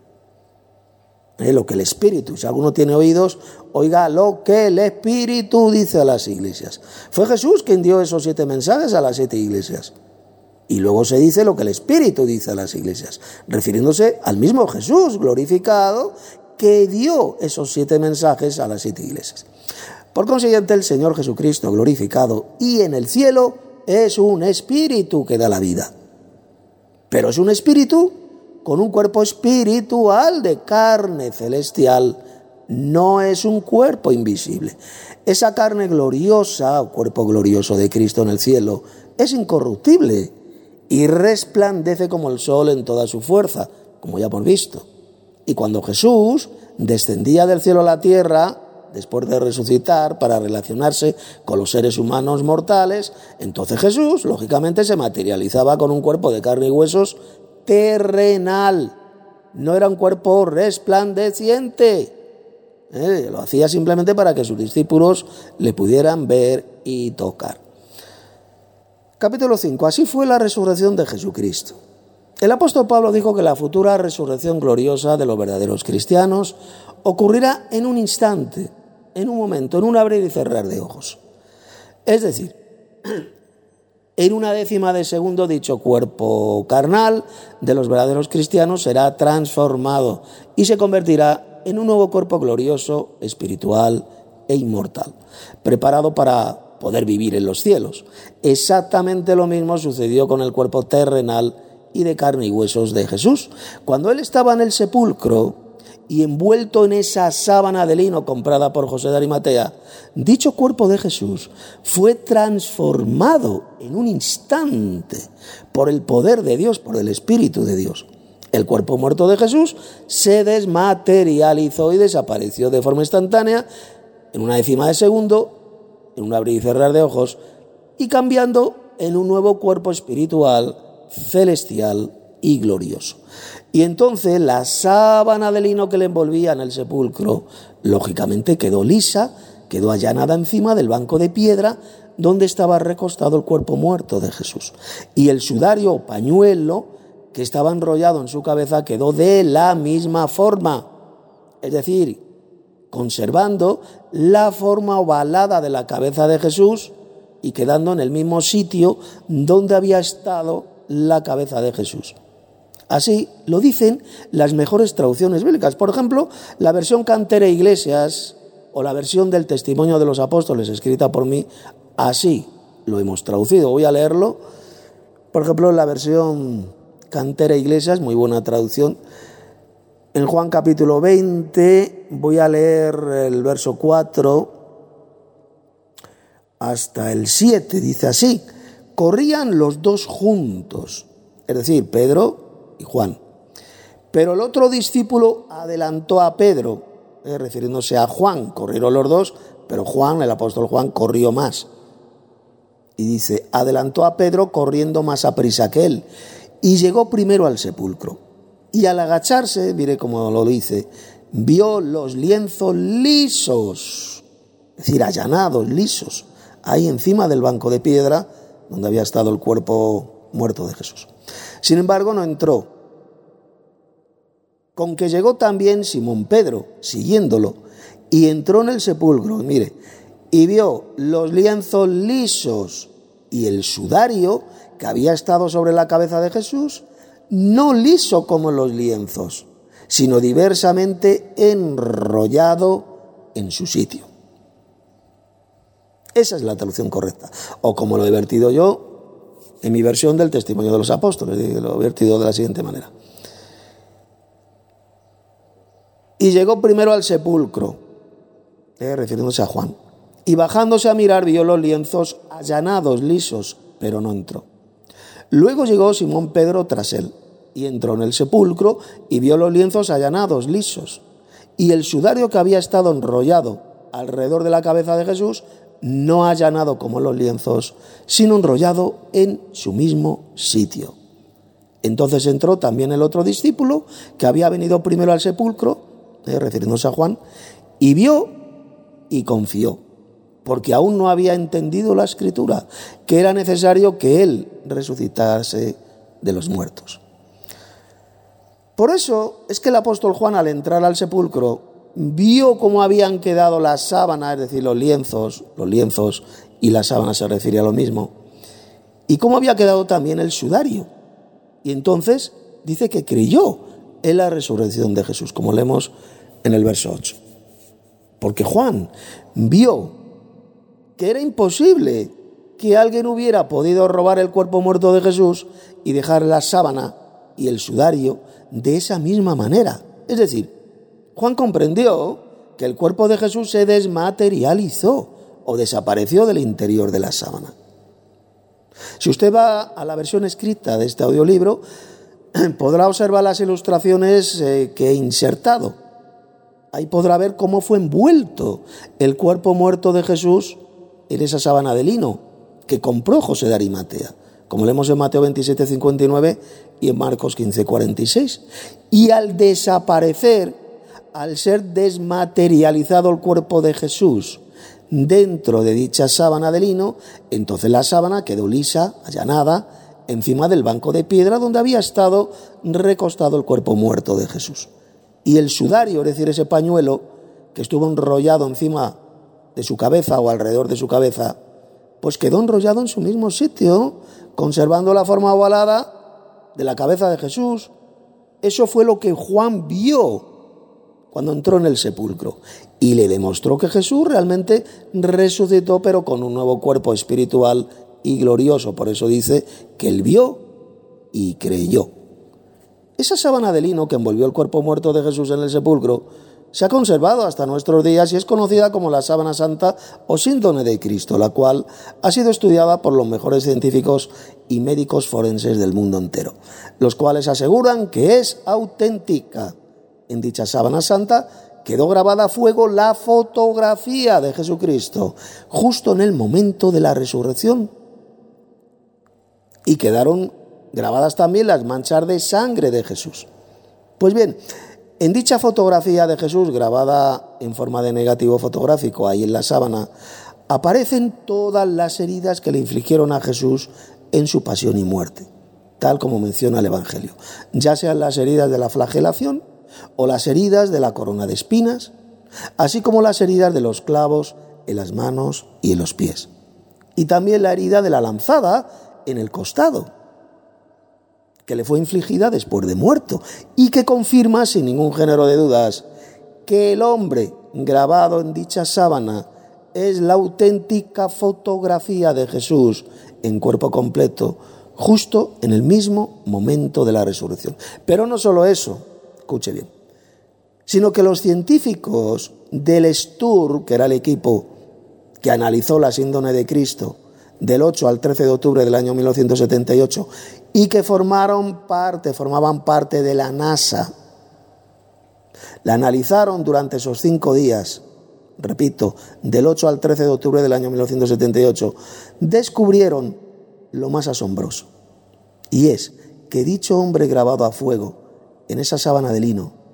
Lo que el Espíritu, si alguno tiene oídos, oiga lo que el Espíritu dice a las iglesias. Fue Jesús quien dio esos 7 mensajes a las 7 iglesias. Y luego se dice lo que el Espíritu dice a las iglesias, refiriéndose al mismo Jesús glorificado que dio esos 7 mensajes a las 7 iglesias. Por consiguiente, el Señor Jesucristo glorificado y en el cielo es un espíritu que da la vida. Pero es un espíritu con un cuerpo espiritual de carne celestial, no es un cuerpo invisible. Esa carne gloriosa, o cuerpo glorioso de Cristo en el cielo, es incorruptible y resplandece como el sol en toda su fuerza, como ya hemos visto. Y cuando Jesús descendía del cielo a la tierra, después de resucitar para relacionarse con los seres humanos mortales, entonces Jesús, lógicamente, se materializaba con un cuerpo de carne y huesos terrenal, no era un cuerpo resplandeciente. Lo hacía simplemente para que sus discípulos le pudieran ver y tocar. Capítulo 5. Así fue la resurrección de Jesucristo. El apóstol Pablo dijo que la futura resurrección gloriosa de los verdaderos cristianos ocurrirá en un instante, en un momento, en un abrir y cerrar de ojos. Es decir, en una décima de segundo, dicho cuerpo carnal de los verdaderos cristianos será transformado y se convertirá en un nuevo cuerpo glorioso, espiritual e inmortal, preparado para poder vivir en los cielos. Exactamente lo mismo sucedió con el cuerpo terrenal y de carne y huesos de Jesús. Cuando él estaba en el sepulcro y envuelto en esa sábana de lino comprada por José de Arimatea, dicho cuerpo de Jesús fue transformado en un instante por el poder de Dios, por el Espíritu de Dios. El cuerpo muerto de Jesús se desmaterializó y desapareció de forma instantánea, en una décima de segundo, en un abrir y cerrar de ojos, y cambiando en un nuevo cuerpo espiritual, celestial y glorioso. Y entonces la sábana de lino que le envolvía en el sepulcro, lógicamente quedó lisa, quedó allanada encima del banco de piedra donde estaba recostado el cuerpo muerto de Jesús. Y el sudario o pañuelo que estaba enrollado en su cabeza quedó de la misma forma, es decir, conservando la forma ovalada de la cabeza de Jesús y quedando en el mismo sitio donde había estado la cabeza de Jesús. Así lo dicen las mejores traducciones bíblicas. Por ejemplo, la versión Cantera Iglesias o la versión del Testimonio de los Apóstoles escrita por mí, así lo hemos traducido. Voy a leerlo. Por ejemplo, la versión Cantera Iglesias, muy buena traducción. En Juan capítulo 20 voy a leer el verso 4 hasta el 7. Dice así: corrían los dos juntos, es decir, Pedro y Juan. Pero el otro discípulo adelantó a Pedro, refiriéndose a Juan. Corrieron los dos, pero Juan, el apóstol Juan, corrió más. Y dice, adelantó a Pedro corriendo más aprisa que él, y llegó primero al sepulcro. Y al agacharse, mire cómo lo dice, vio los lienzos lisos, es decir, allanados, lisos, ahí encima del banco de piedra donde había estado el cuerpo muerto de Jesús. Sin embargo, no entró. Con que llegó también Simón Pedro, siguiéndolo, y entró en el sepulcro, mire, y vio los lienzos lisos y el sudario que había estado sobre la cabeza de Jesús, no liso como los lienzos, sino diversamente enrollado en su sitio. Esa es la traducción correcta, o como lo he vertido yo en mi versión del Testimonio de los Apóstoles, lo he vertido de la siguiente manera. Y llegó primero al sepulcro, refiriéndose a Juan, y bajándose a mirar vio los lienzos allanados, lisos, pero no entró. Luego llegó Simón Pedro tras él, y entró en el sepulcro y vio los lienzos allanados, lisos, y el sudario que había estado enrollado alrededor de la cabeza de Jesús, no allanado como los lienzos, sino enrollado en su mismo sitio. Entonces entró también el otro discípulo que había venido primero al sepulcro, refiriéndose a Juan, y vio y confió, porque aún no había entendido la Escritura, que era necesario que él resucitase de los muertos. Por eso es que el apóstol Juan, al entrar al sepulcro, vio cómo habían quedado las sábanas, es decir, los lienzos y la sábana se refiere a lo mismo, y cómo había quedado también el sudario. Y entonces dice que creyó en la resurrección de Jesús, como leemos en el verso 8. Porque Juan vio que era imposible que alguien hubiera podido robar el cuerpo muerto de Jesús y dejar la sábana y el sudario de esa misma manera. Es decir, Juan comprendió que el cuerpo de Jesús se desmaterializó o desapareció del interior de la sábana. Si usted va a la versión escrita de este audiolibro, podrá observar las ilustraciones que he insertado. Ahí podrá ver cómo fue envuelto el cuerpo muerto de Jesús en esa sábana de lino que compró José de Arimatea, como leemos en Mateo 27:59 y en Marcos 15:46. Y al desaparecer, al ser desmaterializado el cuerpo de Jesús dentro de dicha sábana de lino, entonces la sábana quedó lisa, allanada, encima del banco de piedra donde había estado recostado el cuerpo muerto de Jesús. Y el sudario, es decir, ese pañuelo que estuvo enrollado encima de su cabeza o alrededor de su cabeza, pues quedó enrollado en su mismo sitio, conservando la forma ovalada de la cabeza de Jesús. Eso fue lo que Juan vio cuando entró en el sepulcro y le demostró que Jesús realmente resucitó, pero con un nuevo cuerpo espiritual y glorioso. Por eso dice que él vio y creyó. Esa sábana de lino que envolvió el cuerpo muerto de Jesús en el sepulcro se ha conservado hasta nuestros días y es conocida como la sábana santa o síndone de Cristo, la cual ha sido estudiada por los mejores científicos y médicos forenses del mundo entero, los cuales aseguran que es auténtica. En dicha sábana santa quedó grabada a fuego la fotografía de Jesucristo, justo en el momento de la resurrección. Y quedaron grabadas también las manchas de sangre de Jesús. Pues bien, en dicha fotografía de Jesús, grabada en forma de negativo fotográfico ahí en la sábana, aparecen todas las heridas que le infligieron a Jesús en su pasión y muerte, tal como menciona el Evangelio, ya sean las heridas de la flagelación o las heridas de la corona de espinas, así como las heridas de los clavos en las manos y en los pies, y también la herida de la lanzada en el costado, que le fue infligida después de muerto, y que confirma sin ningún género de dudas que el hombre grabado en dicha sábana es la auténtica fotografía de Jesús en cuerpo completo, justo en el mismo momento de la resurrección. Pero no solo eso, escuche bien, sino que los científicos del STUR, que era el equipo que analizó la síndone de Cristo del 8 al 13 de octubre del año 1978 y que formaban parte de la NASA, la analizaron durante esos 5 días, repito, del 8 al 13 de octubre del año 1978, descubrieron lo más asombroso, y es que dicho hombre grabado a fuego en esa sábana de lino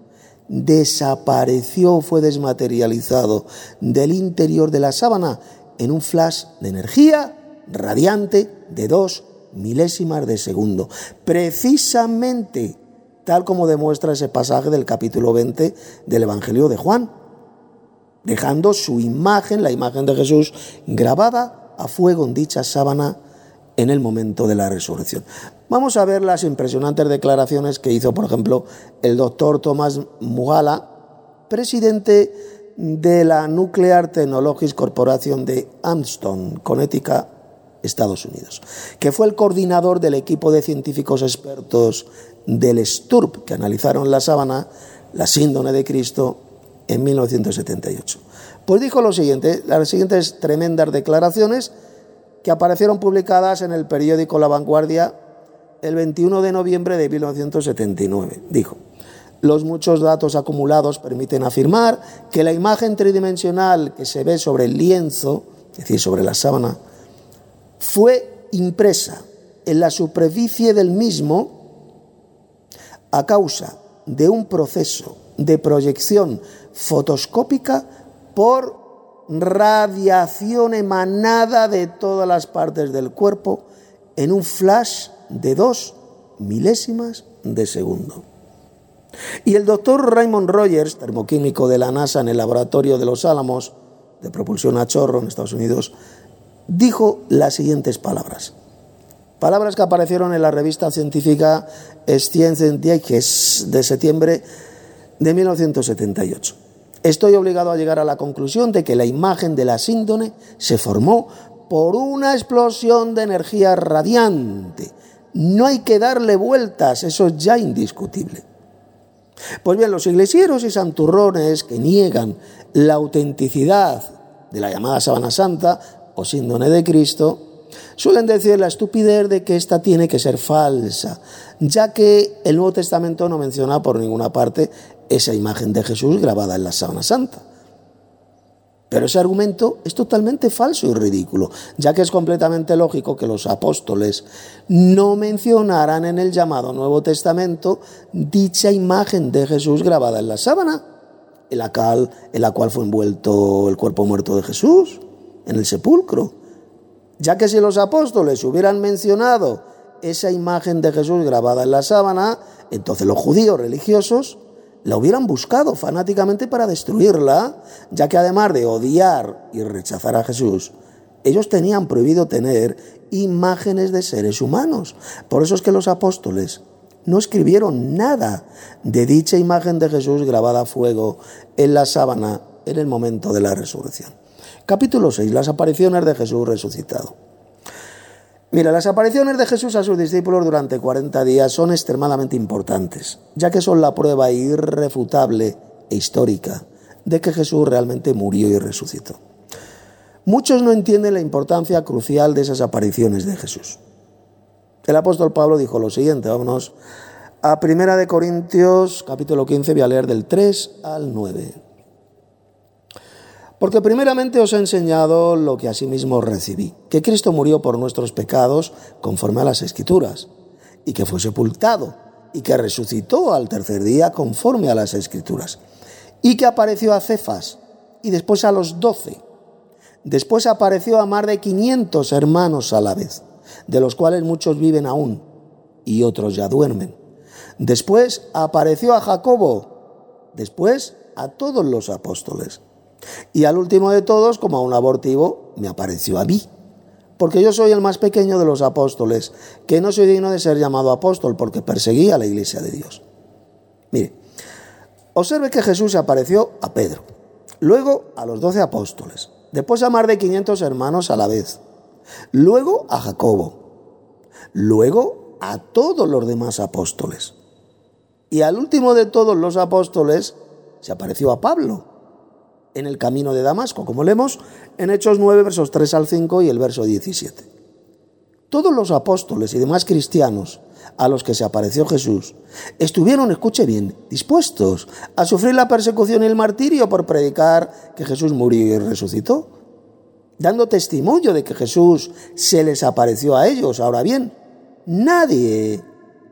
desapareció, fue desmaterializado del interior de la sábana en un flash de energía radiante de 2 milésimas de segundo. Precisamente tal como demuestra ese pasaje del capítulo 20 del Evangelio de Juan, dejando su imagen, la imagen de Jesús, grabada a fuego en dicha sábana en el momento de la resurrección. Vamos a ver las impresionantes declaraciones que hizo, por ejemplo, el doctor Thomas Mugala, presidente de la Nuclear Technologies Corporation de Armstrong, Connecticut, Estados Unidos, que fue el coordinador del equipo de científicos expertos del STURP que analizaron la sábana, la síndrome de Cristo, en 1978. Pues dijo lo siguiente, las siguientes tremendas declaraciones que aparecieron publicadas en el periódico La Vanguardia el 21 de noviembre de 1979. Dijo: los muchos datos acumulados permiten afirmar que la imagen tridimensional que se ve sobre el lienzo, es decir, sobre la sábana, fue impresa en la superficie del mismo a causa de un proceso de proyección fotoscópica por radiación emanada de todas las partes del cuerpo en un flash de 2 milésimas de segundo. Y el doctor Raymond Rogers, termoquímico de la NASA en el laboratorio de Los Álamos, de propulsión a chorro en Estados Unidos, dijo las siguientes palabras que aparecieron en la revista científica Science Digest de septiembre de 1978. Estoy obligado a llegar a la conclusión de que la imagen de la síndrome se formó por una explosión de energía radiante. No hay que darle vueltas, eso es ya indiscutible. Pues bien, los iglesieros y santurrones que niegan la autenticidad de la llamada sábana santa o síndrome de Cristo suelen decir la estupidez de que esta tiene que ser falsa, ya que el Nuevo Testamento no menciona por ninguna parte esa imagen de Jesús grabada en la sábana santa. Pero ese argumento es totalmente falso y ridículo, ya que es completamente lógico que los apóstoles no mencionaran en el llamado Nuevo Testamento dicha imagen de Jesús grabada en la sábana, en la cual fue envuelto el cuerpo muerto de Jesús, en el sepulcro. Ya que si los apóstoles hubieran mencionado esa imagen de Jesús grabada en la sábana, entonces los judíos religiosos la hubieran buscado fanáticamente para destruirla, ya que además de odiar y rechazar a Jesús, ellos tenían prohibido tener imágenes de seres humanos. Por eso es que los apóstoles no escribieron nada de dicha imagen de Jesús grabada a fuego en la sábana en el momento de la resurrección. Capítulo 6. Las apariciones de Jesús resucitado. Mira, las apariciones de Jesús a sus discípulos durante 40 días son extremadamente importantes, ya que son la prueba irrefutable e histórica de que Jesús realmente murió y resucitó. Muchos no entienden la importancia crucial de esas apariciones de Jesús. El apóstol Pablo dijo lo siguiente, vámonos a 1 Corintios, capítulo 15, voy a leer del 3 al 9. Porque primeramente os he enseñado lo que asimismo recibí, que Cristo murió por nuestros pecados conforme a las Escrituras, y que fue sepultado, y que resucitó al tercer día conforme a las Escrituras, y que apareció a Cefas, y después a los 12. Después apareció a más de 500 hermanos a la vez, de los cuales muchos viven aún, y otros ya duermen. Después apareció a Jacobo, después a todos los apóstoles. Y al último de todos, como a un abortivo, me apareció a mí, porque yo soy el más pequeño de los apóstoles, que no soy digno de ser llamado apóstol, porque perseguí a la iglesia de Dios. Mire, observe que Jesús apareció a Pedro, luego a los 12 apóstoles, después a más de 500 hermanos a la vez, luego a Jacobo, luego a todos los demás apóstoles. Y al último de todos los apóstoles se apareció a Pablo, en el camino de Damasco, como leemos en Hechos 9, versos 3 al 5 y el verso 17. Todos los apóstoles y demás cristianos a los que se apareció Jesús estuvieron, escuche bien, dispuestos a sufrir la persecución y el martirio por predicar que Jesús murió y resucitó, dando testimonio de que Jesús se les apareció a ellos. Ahora bien, nadie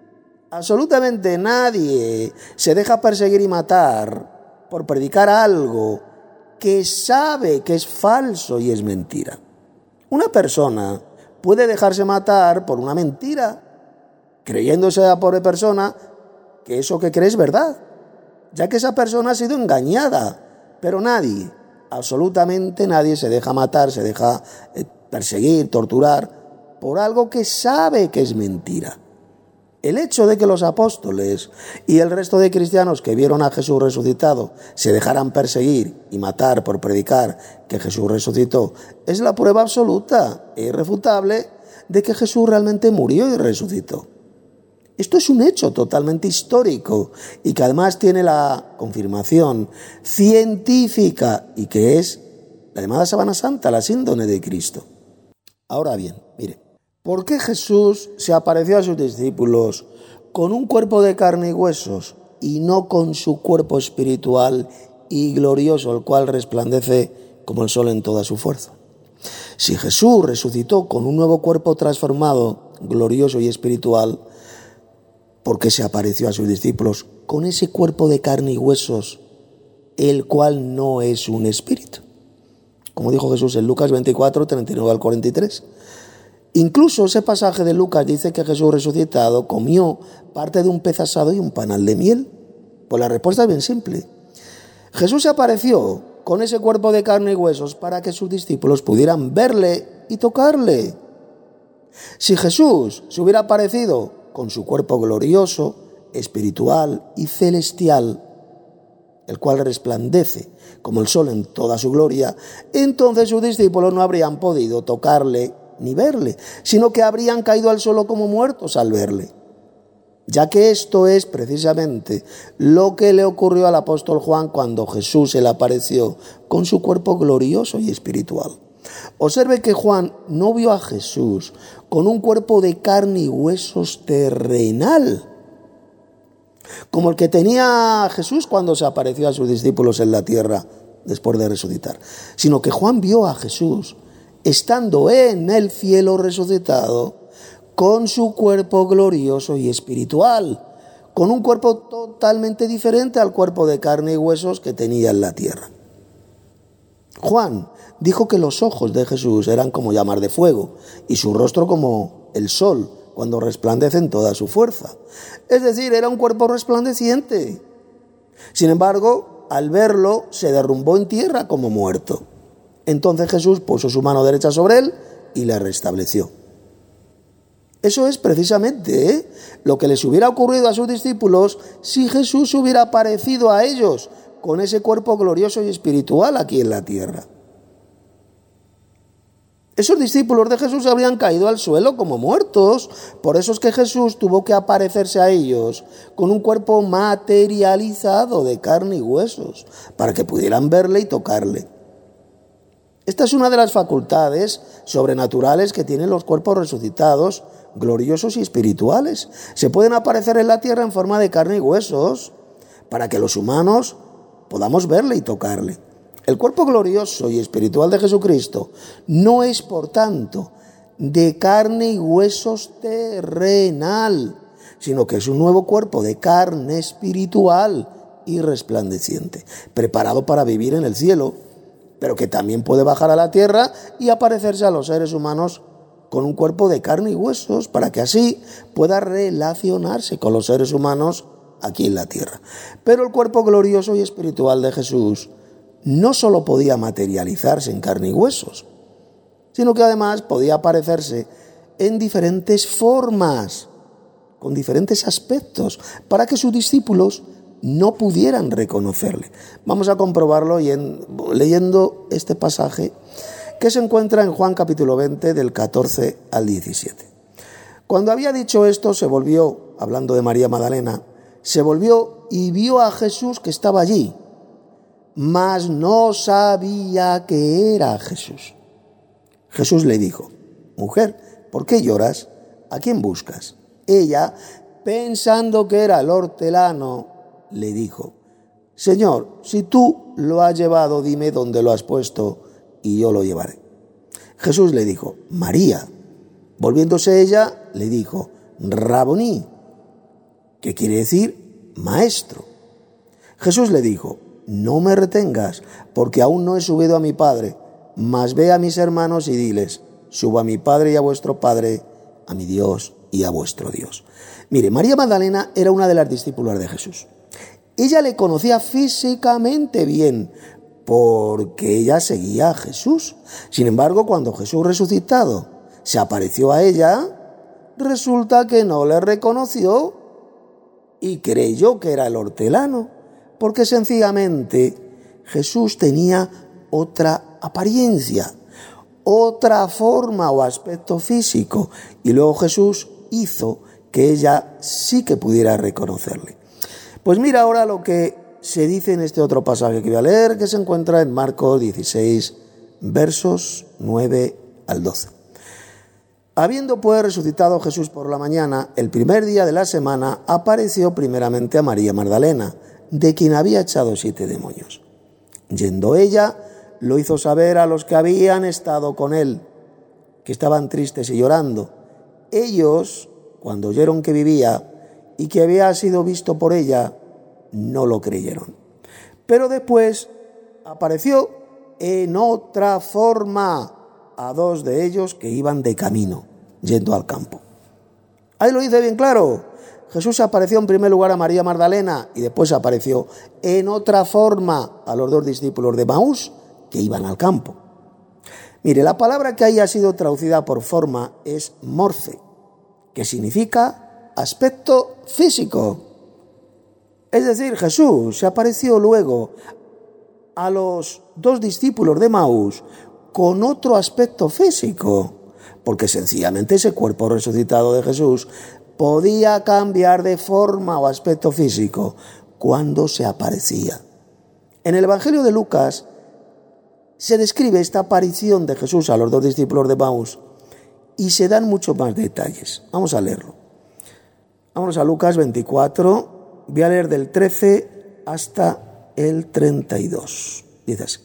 Absolutamente nadie se deja perseguir y matar por predicar algo que sabe que es falso y es mentira. Una persona puede dejarse matar por una mentira, creyéndose a la pobre persona que eso que cree es verdad, ya que esa persona ha sido engañada. Pero nadie, absolutamente nadie, se deja matar, se deja perseguir, torturar por algo que sabe que es mentira. El hecho de que los apóstoles y el resto de cristianos que vieron a Jesús resucitado se dejaran perseguir y matar por predicar que Jesús resucitó es la prueba absoluta e irrefutable de que Jesús realmente murió y resucitó. Esto es un hecho totalmente histórico y que además tiene la confirmación científica y que es la llamada Sábana Santa, la síndrome de Cristo. Ahora bien, mire, ¿por qué Jesús se apareció a sus discípulos con un cuerpo de carne y huesos y no con su cuerpo espiritual y glorioso, el cual resplandece como el sol en toda su fuerza? Si Jesús resucitó con un nuevo cuerpo transformado, glorioso y espiritual, ¿por qué se apareció a sus discípulos con ese cuerpo de carne y huesos, el cual no es un espíritu? Como dijo Jesús en Lucas 24, 39 al 43. Incluso ese pasaje de Lucas dice que Jesús resucitado comió parte de un pez asado y un panal de miel. Pues la respuesta es bien simple. Jesús se apareció con ese cuerpo de carne y huesos para que sus discípulos pudieran verle y tocarle. Si Jesús se hubiera aparecido con su cuerpo glorioso, espiritual y celestial, el cual resplandece como el sol en toda su gloria, entonces sus discípulos no habrían podido tocarle ni verle, sino que habrían caído al suelo como muertos al verle. Ya que esto es precisamente lo que le ocurrió al apóstol Juan cuando Jesús se le apareció con su cuerpo glorioso y espiritual. Observe que Juan no vio a Jesús con un cuerpo de carne y huesos terrenal, como el que tenía Jesús cuando se apareció a sus discípulos en la tierra después de resucitar, sino que Juan vio a Jesús estando en el cielo resucitado, con su cuerpo glorioso y espiritual, con un cuerpo totalmente diferente al cuerpo de carne y huesos que tenía en la tierra. Juan dijo que los ojos de Jesús eran como llamas de fuego y su rostro como el sol cuando resplandece en toda su fuerza. Es decir, era un cuerpo resplandeciente. Sin embargo, al verlo, se derrumbó en tierra como muerto. Entonces Jesús puso su mano derecha sobre él y le restableció. Eso es precisamente lo que les hubiera ocurrido a sus discípulos si Jesús hubiera aparecido a ellos con ese cuerpo glorioso y espiritual aquí en la tierra. Esos discípulos de Jesús habrían caído al suelo como muertos. Por eso es que Jesús tuvo que aparecerse a ellos con un cuerpo materializado de carne y huesos, para que pudieran verle y tocarle. Esta es una de las facultades sobrenaturales que tienen los cuerpos resucitados, gloriosos y espirituales. Se pueden aparecer en la tierra en forma de carne y huesos para que los humanos podamos verle y tocarle. El cuerpo glorioso y espiritual de Jesucristo no es, por tanto, de carne y huesos terrenal, sino que es un nuevo cuerpo de carne espiritual y resplandeciente, preparado para vivir en el cielo, pero que también puede bajar a la tierra y aparecerse a los seres humanos con un cuerpo de carne y huesos, para que así pueda relacionarse con los seres humanos aquí en la tierra. Pero el cuerpo glorioso y espiritual de Jesús no solo podía materializarse en carne y huesos, sino que además podía aparecerse en diferentes formas, con diferentes aspectos, para que sus discípulos no pudieran reconocerle. Vamos a comprobarlo leyendo este pasaje que se encuentra en Juan capítulo 20 del 14 al 17. Cuando había dicho esto, se volvió, hablando de María Magdalena, se volvió y vio a Jesús que estaba allí, mas no sabía que era Jesús. Jesús le dijo: mujer, ¿por qué lloras? ¿A quién buscas? Ella, pensando que era el hortelano, le dijo: Señor, si tú lo has llevado, dime dónde lo has puesto y yo lo llevaré. Jesús le dijo: María. Volviéndose ella, le dijo: Raboní, que quiere decir maestro. Jesús le dijo: no me retengas, porque aún no he subido a mi Padre, mas ve a mis hermanos y diles: subo a mi Padre y a vuestro Padre, a mi Dios y a vuestro Dios. Mire, María Magdalena era una de las discípulas de Jesús. Ella le conocía físicamente bien, porque ella seguía a Jesús. Sin embargo, cuando Jesús resucitado se apareció a ella, resulta que no le reconoció y creyó que era el hortelano, porque sencillamente Jesús tenía otra apariencia, otra forma o aspecto físico, y luego Jesús hizo que ella sí que pudiera reconocerle. Pues mira ahora lo que se dice en este otro pasaje que voy a leer, que se encuentra en Marcos 16, versos 9 al 12. Habiendo pues resucitado Jesús por la mañana, el primer día de la semana, apareció primeramente a María Magdalena, de quien había echado 7 demonios. Yendo ella, lo hizo saber a los que habían estado con él, que estaban tristes y llorando. Ellos, cuando oyeron que vivía y que había sido visto por ella, no lo creyeron. Pero después apareció en otra forma a 2 de ellos que iban de camino, yendo al campo. Ahí lo dice bien claro. Jesús apareció en primer lugar a María Magdalena y después apareció en otra forma a los 2 discípulos de Emaús que iban al campo. Mire, la palabra que ahí ha sido traducida por forma es morfe, que significa aspecto físico. Es decir, Jesús se apareció luego a los 2 discípulos de Emaús con otro aspecto físico, porque sencillamente ese cuerpo resucitado de Jesús podía cambiar de forma o aspecto físico cuando se aparecía. En el Evangelio de Lucas se describe esta aparición de Jesús a los 2 discípulos de Emaús y se dan muchos más detalles. Vamos a leerlo. Vamos a Lucas 24, voy a leer del 13 hasta el 32. Dice así: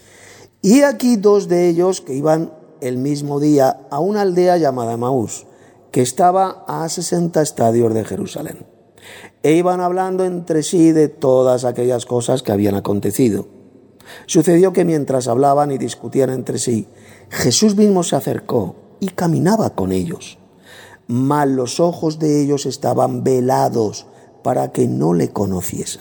y aquí 2 de ellos que iban el mismo día a una aldea llamada Emaús, que estaba a 60 estadios de Jerusalén, e iban hablando entre sí de todas aquellas cosas que habían acontecido. Sucedió que mientras hablaban y discutían entre sí, Jesús mismo se acercó y caminaba con ellos, mas los ojos de ellos estaban velados para que no le conociesen.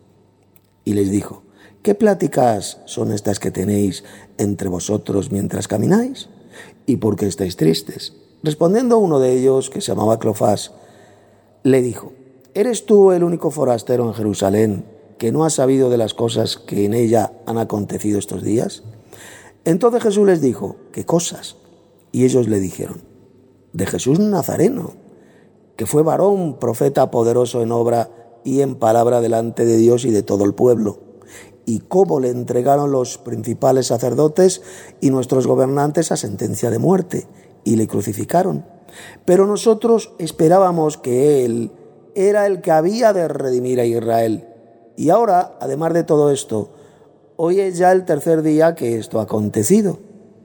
Y les dijo: ¿qué pláticas son estas que tenéis entre vosotros mientras camináis? ¿Y por qué estáis tristes? Respondiendo uno de ellos, que se llamaba Cleofás, le dijo: ¿eres tú el único forastero en Jerusalén que no ha sabido de las cosas que en ella han acontecido estos días? Entonces Jesús les dijo: ¿qué cosas? Y ellos le dijeron: de Jesús Nazareno, que fue varón, profeta poderoso en obra y en palabra delante de Dios y de todo el pueblo, y cómo le entregaron los principales sacerdotes y nuestros gobernantes a sentencia de muerte, y le crucificaron. Pero nosotros esperábamos que Él era el que había de redimir a Israel. Y ahora, además de todo esto, hoy es ya el 3er día que esto ha acontecido.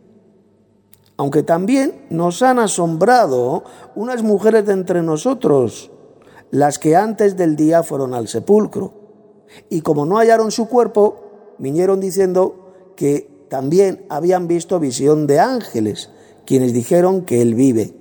Aunque también nos han asombrado unas mujeres de entre nosotros, las que antes del día fueron al sepulcro. Y como no hallaron su cuerpo, vinieron diciendo que también habían visto visión de ángeles, quienes dijeron que Él vive.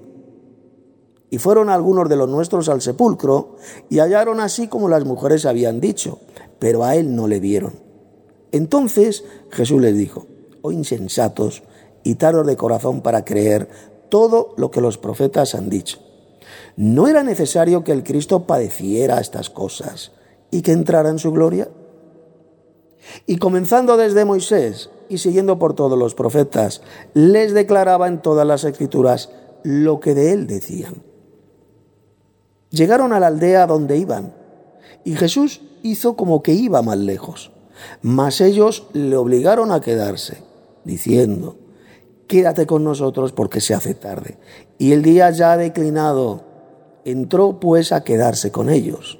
Y fueron algunos de los nuestros al sepulcro y hallaron así como las mujeres habían dicho, pero a Él no le vieron. Entonces Jesús les dijo: oh insensatos y tardos de corazón para creer todo lo que los profetas han dicho. ¿No era necesario que el Cristo padeciera estas cosas y que entrara en su gloria? Y comenzando desde Moisés y siguiendo por todos los profetas, les declaraba en todas las Escrituras lo que de él decían. Llegaron a la aldea donde iban, y Jesús hizo como que iba más lejos, mas ellos le obligaron a quedarse, diciendo: quédate con nosotros porque se hace tarde, y el día ya ha declinado. Entró pues a quedarse con ellos.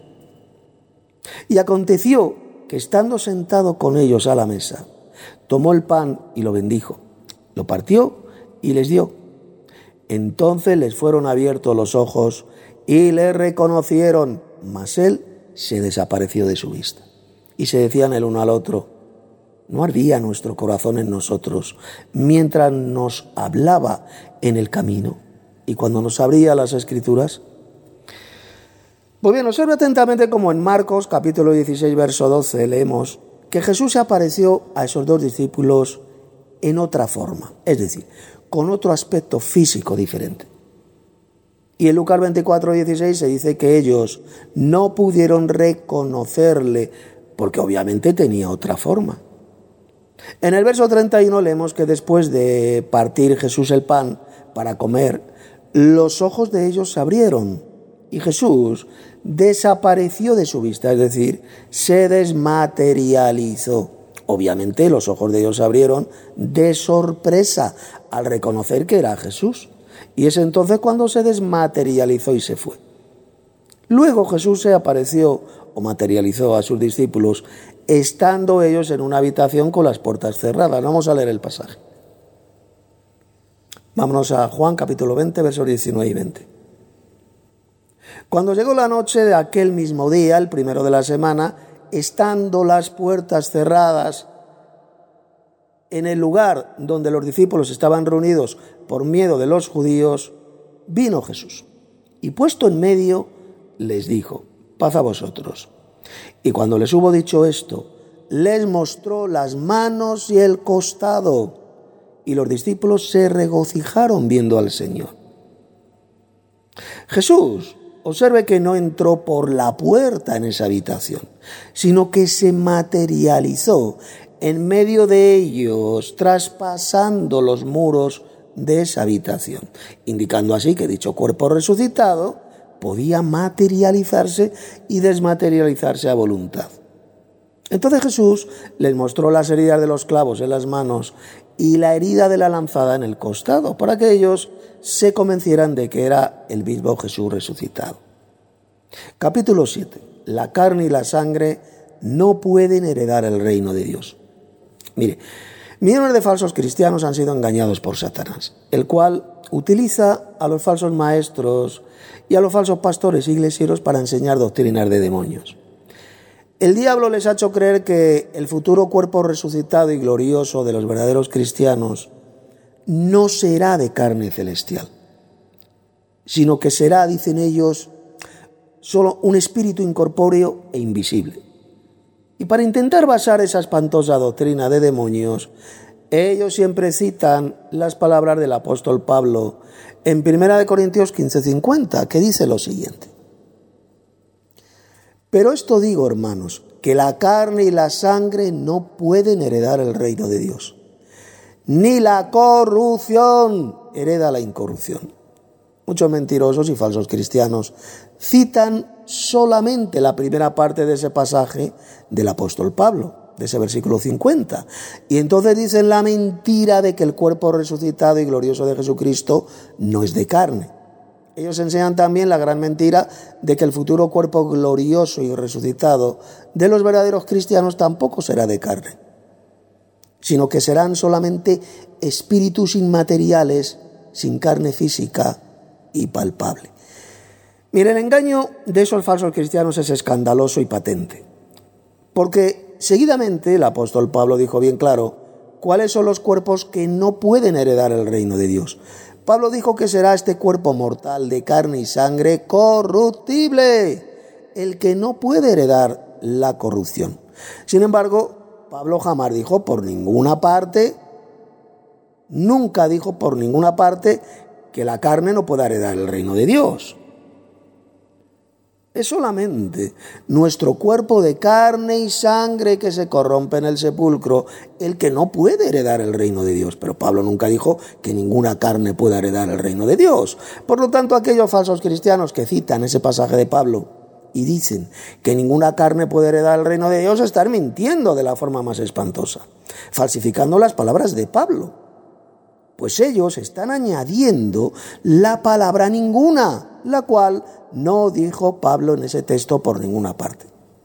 Y aconteció que estando sentado con ellos a la mesa, tomó el pan y lo bendijo, lo partió y les dio. Entonces les fueron abiertos los ojos y le reconocieron, mas él se desapareció de su vista. Y se decían el uno al otro: ¿no ardía nuestro corazón en nosotros mientras nos hablaba en el camino y cuando nos abría las Escrituras? Pues bien, observe atentamente como en Marcos capítulo 16, verso 12 leemos que Jesús se apareció a esos dos discípulos en otra forma, es decir, con otro aspecto físico diferente. Y en Lucas 24, 16 se dice que ellos no pudieron reconocerle porque obviamente tenía otra forma. En el verso 31 leemos que después de partir Jesús el pan para comer, los ojos de ellos se abrieron y Jesús desapareció de su vista, es decir, se desmaterializó. Obviamente los ojos de ellos se abrieron de sorpresa al reconocer que era Jesús. Y es entonces cuando se desmaterializó y se fue. Luego Jesús se apareció o materializó a sus discípulos estando ellos en una habitación con las puertas cerradas. Vamos a leer el pasaje. Vámonos a Juan capítulo 20, versos 19 y 20. Cuando llegó la noche de aquel mismo día, el primero de la semana, estando las puertas cerradas en el lugar donde los discípulos estaban reunidos por miedo de los judíos, vino Jesús y puesto en medio les dijo: paz a vosotros. Y cuando les hubo dicho esto, les mostró las manos y el costado, y los discípulos se regocijaron viendo al Señor. Jesús, observe que no entró por la puerta en esa habitación, sino que se materializó en medio de ellos, traspasando los muros de esa habitación, indicando así que dicho cuerpo resucitado podía materializarse y desmaterializarse a voluntad. Entonces Jesús les mostró las heridas de los clavos en las manos y la herida de la lanzada en el costado, para que ellos se convencieran de que era el mismo Jesús resucitado. Capítulo 7. La carne y la sangre no pueden heredar el reino de Dios. Mire, millones de falsos cristianos han sido engañados por Satanás, el cual utiliza a los falsos maestros y a los falsos pastores iglesieros para enseñar doctrinas de demonios. El diablo les ha hecho creer que el futuro cuerpo resucitado y glorioso de los verdaderos cristianos no será de carne celestial, sino que será, dicen ellos, solo un espíritu incorpóreo e invisible. Y para intentar basar esa espantosa doctrina de demonios, ellos siempre citan las palabras del apóstol Pablo en 1 Corintios 15:50, que dice lo siguiente: pero esto digo, hermanos, que la carne y la sangre no pueden heredar el reino de Dios, ni la corrupción hereda la incorrupción. Muchos mentirosos y falsos cristianos citan solamente la primera parte de ese pasaje del apóstol Pablo, de ese versículo 50. Y entonces dicen la mentira de que el cuerpo resucitado y glorioso de Jesucristo no es de carne. Ellos enseñan también la gran mentira de que el futuro cuerpo glorioso y resucitado de los verdaderos cristianos tampoco será de carne, sino que serán solamente espíritus inmateriales, sin carne física y palpable. Mire, el engaño de esos falsos cristianos es escandaloso y patente, porque seguidamente el apóstol Pablo dijo bien claro cuáles son los cuerpos que no pueden heredar el reino de Dios. Pablo dijo que será este cuerpo mortal de carne y sangre corruptible, el que no puede heredar la corrupción. Sin embargo, Pablo jamás dijo por ninguna parte, nunca dijo por ninguna parte que la carne no pueda heredar el reino de Dios. Es solamente nuestro cuerpo de carne y sangre que se corrompe en el sepulcro el que no puede heredar el reino de Dios. Pero Pablo nunca dijo que ninguna carne pueda heredar el reino de Dios. Por lo tanto, aquellos falsos cristianos que citan ese pasaje de Pablo y dicen que ninguna carne puede heredar el reino de Dios están mintiendo de la forma más espantosa, falsificando las palabras de Pablo. Pues ellos están añadiendo la palabra ninguna, la cual no dijo Pablo en ese texto por ninguna parte.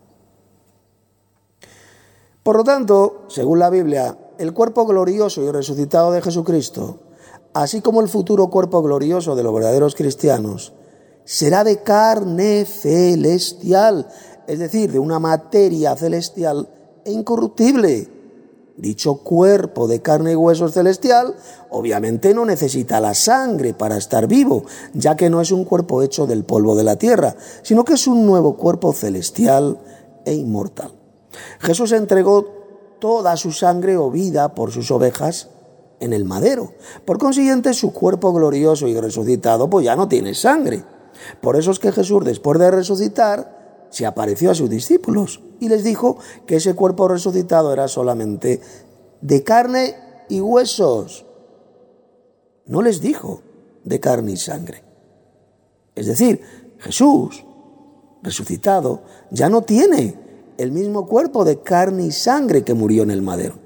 Por lo tanto, según la Biblia, el cuerpo glorioso y resucitado de Jesucristo, así como el futuro cuerpo glorioso de los verdaderos cristianos, será de carne celestial, es decir, de una materia celestial e incorruptible. Dicho cuerpo de carne y huesos celestial obviamente no necesita la sangre para estar vivo, ya que no es un cuerpo hecho del polvo de la tierra, sino que es un nuevo cuerpo celestial e inmortal. Jesús entregó toda su sangre o vida por sus ovejas en el madero. Por consiguiente, su cuerpo glorioso y resucitado pues ya no tiene sangre. Por eso es que Jesús, después de resucitar, se apareció a sus discípulos y les dijo que ese cuerpo resucitado era solamente de carne y huesos. No les dijo de carne y sangre. Es decir, Jesús, resucitado, ya no tiene el mismo cuerpo de carne y sangre que murió en el madero,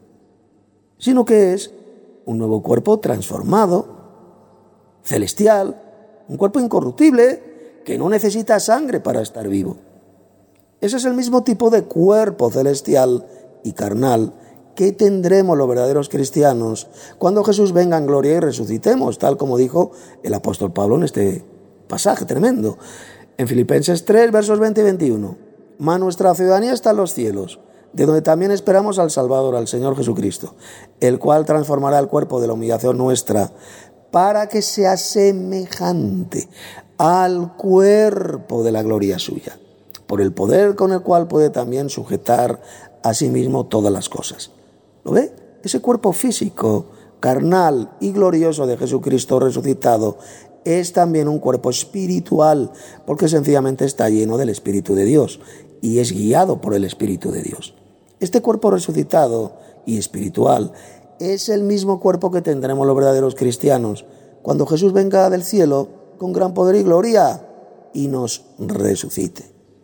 sino que es un nuevo cuerpo transformado, celestial, un cuerpo incorruptible, que no necesita sangre para estar vivo. Ese es el mismo tipo de cuerpo celestial y carnal que tendremos los verdaderos cristianos cuando Jesús venga en gloria y resucitemos, tal como dijo el apóstol Pablo en este pasaje tremendo. En Filipenses 3, versos 20 y 21. Mas nuestra ciudadanía está en los cielos, de donde también esperamos al Salvador, al Señor Jesucristo, el cual transformará el cuerpo de la humillación nuestra para que sea semejante al cuerpo de la gloria suya, por el poder con el cual puede también sujetar a sí mismo todas las cosas. ¿Lo ve? Ese cuerpo físico, carnal y glorioso de Jesucristo resucitado es también un cuerpo espiritual, porque sencillamente está lleno del Espíritu de Dios y es guiado por el Espíritu de Dios. Este cuerpo resucitado y espiritual es el mismo cuerpo que tendremos los verdaderos cristianos cuando Jesús venga del cielo con gran poder y gloria y nos resucite.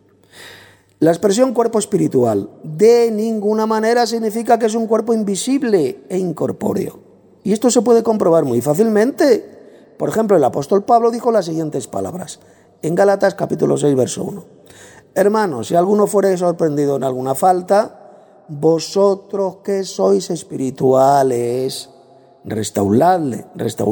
La expresión cuerpo espiritual de ninguna manera significa que es un cuerpo invisible e incorpóreo. Y esto se puede comprobar muy fácilmente. Por ejemplo, el apóstol Pablo dijo las siguientes palabras en Gálatas capítulo 6, verso 1. Hermanos, si alguno fuere sorprendido en alguna falta, vosotros que sois espirituales, restauradle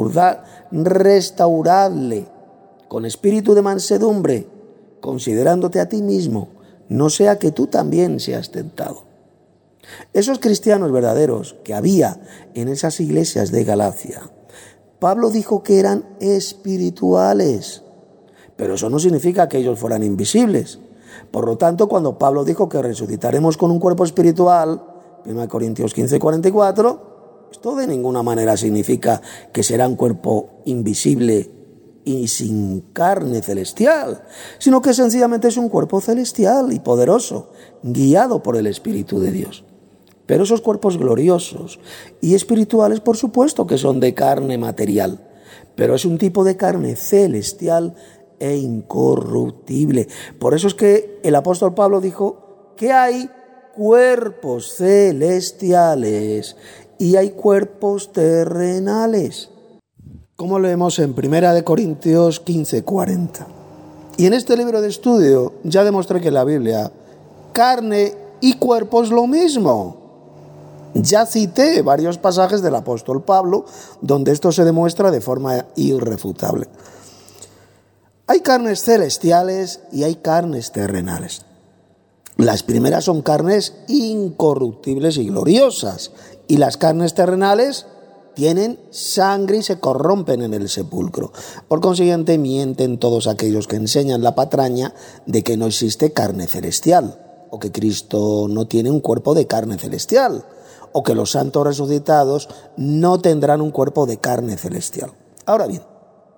con espíritu de mansedumbre, considerándote a ti mismo, no sea que tú también seas tentado. Esos cristianos verdaderos que había en esas iglesias de Galacia, Pablo dijo que eran espirituales, pero eso no significa que ellos fueran invisibles. Por lo tanto, cuando Pablo dijo que resucitaremos con un cuerpo espiritual, 1 Corintios 15, 44, esto de ninguna manera significa que será un cuerpo invisible y sin carne celestial, sino que sencillamente es un cuerpo celestial y poderoso, guiado por el Espíritu de Dios. Pero esos cuerpos gloriosos y espirituales, por supuesto que son de carne material, pero es un tipo de carne celestial e incorruptible. Por eso es que el apóstol Pablo dijo que hay cuerpos celestiales y hay cuerpos terrenales, como leemos en 1 Corintios 15, 40. Y en este libro de estudio ya demostré que en la Biblia carne y cuerpo es lo mismo. Ya cité varios pasajes del apóstol Pablo donde esto se demuestra de forma irrefutable. Hay carnes celestiales y hay carnes terrenales. Las primeras son carnes incorruptibles y gloriosas, y las carnes terrenales tienen sangre y se corrompen en el sepulcro. Por consiguiente, mienten todos aquellos que enseñan la patraña de que no existe carne celestial, o que Cristo no tiene un cuerpo de carne celestial, o que los santos resucitados no tendrán un cuerpo de carne celestial. Ahora bien,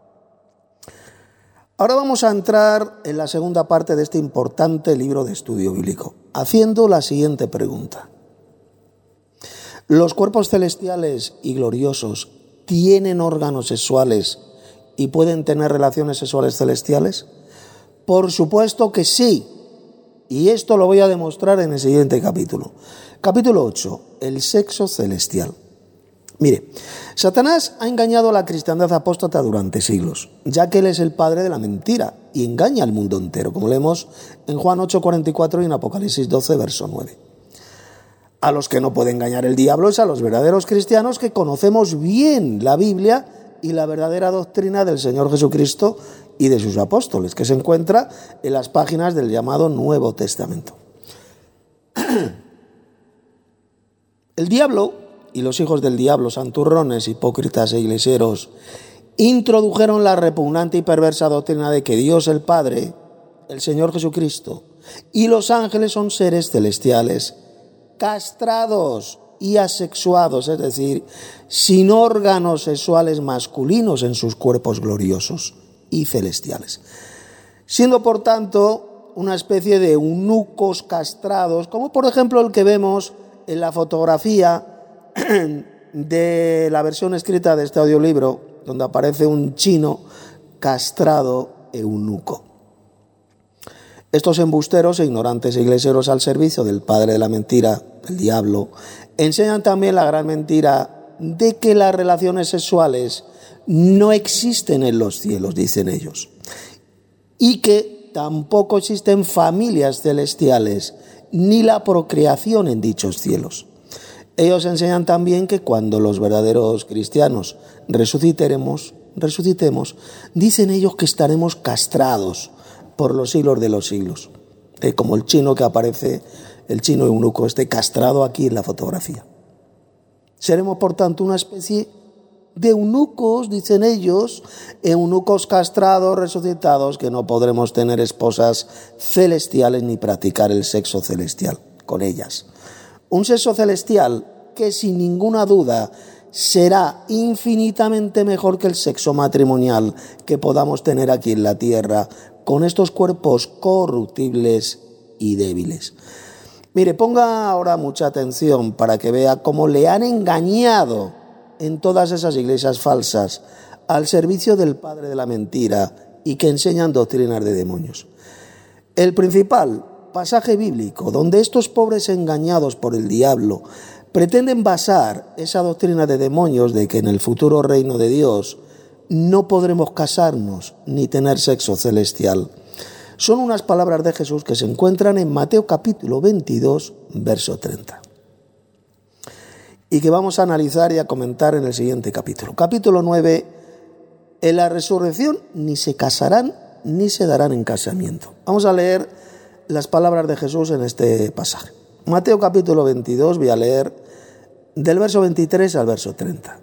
ahora vamos a entrar en la segunda parte de este importante libro de estudio bíblico, haciendo la siguiente pregunta. ¿Los cuerpos celestiales y gloriosos tienen órganos sexuales y pueden tener relaciones sexuales celestiales? Por supuesto que sí, y esto lo voy a demostrar en el siguiente capítulo. Capítulo 8, el sexo celestial. Mire, Satanás ha engañado a la cristiandad apóstata durante siglos, ya que él es el padre de la mentira y engaña al mundo entero, como leemos en Juan 8:44 y en Apocalipsis 12, verso 9. A los que no puede engañar el diablo es a los verdaderos cristianos que conocemos bien la Biblia y la verdadera doctrina del Señor Jesucristo y de sus apóstoles, que se encuentra en las páginas del llamado Nuevo Testamento. El diablo y los hijos del diablo, santurrones, hipócritas e iglesieros, introdujeron la repugnante y perversa doctrina de que Dios el Padre, el Señor Jesucristo y los ángeles son seres celestiales, castrados y asexuados, es decir, sin órganos sexuales masculinos en sus cuerpos gloriosos y celestiales, siendo por tanto una especie de eunucos castrados, como por ejemplo el que vemos en la fotografía de la versión escrita de este audiolibro, donde aparece un chino castrado eunuco. Estos embusteros e ignorantes iglesieros al servicio del padre de la mentira, el diablo, enseñan también la gran mentira de que las relaciones sexuales no existen en los cielos, dicen ellos, y que tampoco existen familias celestiales ni la procreación en dichos cielos. Ellos enseñan también que cuando los verdaderos cristianos resucitemos, dicen ellos que estaremos castrados por los siglos de los siglos, como el chino que aparece, el chino eunuco, castrado aquí en la fotografía. Seremos, por tanto, una especie de eunucos, dicen ellos, eunucos castrados, resucitados, que no podremos tener esposas celestiales ni practicar el sexo celestial con ellas. Un sexo celestial que sin ninguna duda será infinitamente mejor que el sexo matrimonial que podamos tener aquí en la tierra con estos cuerpos corruptibles y débiles. Mire, ponga ahora mucha atención para que vea cómo le han engañado en todas esas iglesias falsas al servicio del padre de la mentira y que enseñan doctrinas de demonios. El principal pasaje bíblico donde estos pobres engañados por el diablo pretenden basar esa doctrina de demonios de que en el futuro reino de Dios no podremos casarnos ni tener sexo celestial son unas palabras de Jesús que se encuentran en Mateo capítulo 22, verso 30. Y que vamos a analizar y a comentar en el siguiente capítulo. Capítulo 9, en la resurrección ni se casarán ni se darán en casamiento. Vamos a leer las palabras de Jesús en este pasaje. Mateo capítulo 22, voy a leer del verso 23 al verso 30.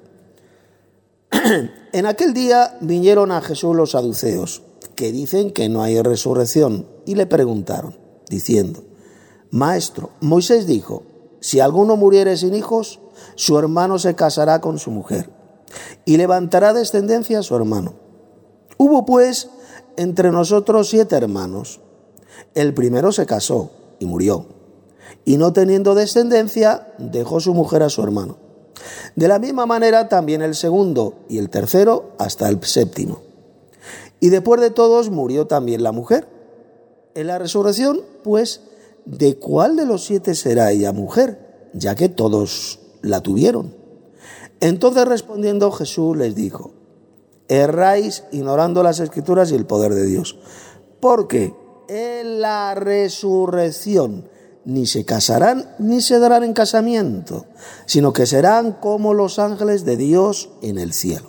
En aquel día vinieron a Jesús los saduceos, que dicen que no hay resurrección, y le preguntaron, diciendo: Maestro, Moisés dijo, si alguno muriere sin hijos, su hermano se casará con su mujer, y levantará descendencia a su hermano. Hubo pues entre nosotros 7 hermanos. El primero se casó y murió, y no teniendo descendencia, dejó su mujer a su hermano. De la misma manera también el segundo y el tercero hasta el 7º. Y después de todos murió también la mujer. En la resurrección, pues, ¿de cuál de los 7 será ella mujer? Ya que todos la tuvieron. Entonces respondiendo Jesús les dijo: erráis ignorando las Escrituras y el poder de Dios, porque en la resurrección ni se casarán ni se darán en casamiento, sino que serán como los ángeles de Dios en el cielo.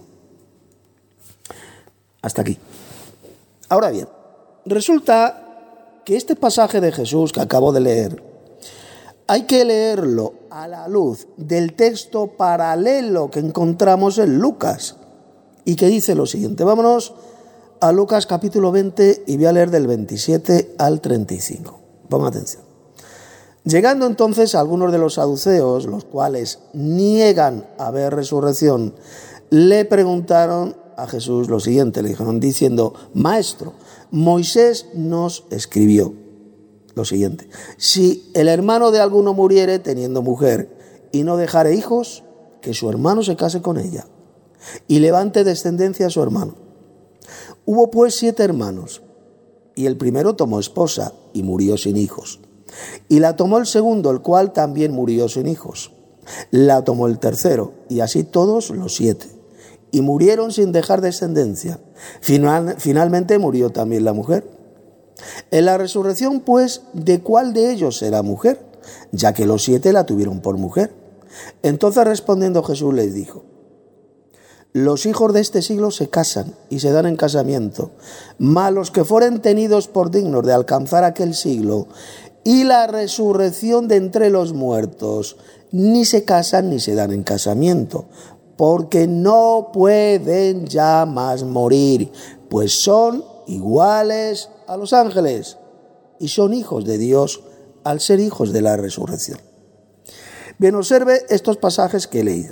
Hasta aquí. Ahora bien, resulta que este pasaje de Jesús que acabo de leer, hay que leerlo a la luz del texto paralelo que encontramos en Lucas y que dice lo siguiente. Vámonos a Lucas capítulo 20 y voy a leer del 27 al 35. Pongan atención. Llegando entonces a algunos de los saduceos, los cuales niegan haber resurrección, le preguntaron a Jesús lo siguiente, le dijeron diciendo: Maestro, Moisés nos escribió lo siguiente: si el hermano de alguno muriere teniendo mujer y no dejare hijos, que su hermano se case con ella y levante descendencia a su hermano. Hubo pues 7 hermanos, y el primero tomó esposa y murió sin hijos. Y la tomó el segundo, el cual también murió sin hijos. La tomó el tercero, y así todos los 7. Y murieron sin dejar descendencia. Finalmente murió también la mujer. En la resurrección, pues, ¿de cuál de ellos será mujer? Ya que los 7 la tuvieron por mujer. Entonces respondiendo Jesús les dijo: Los hijos de este siglo se casan y se dan en casamiento, mas los que fueren tenidos por dignos de alcanzar aquel siglo y la resurrección de entre los muertos, ni se casan ni se dan en casamiento, porque no pueden ya más morir, pues son iguales a los ángeles y son hijos de Dios al ser hijos de la resurrección. Bien, observe estos pasajes que he leído.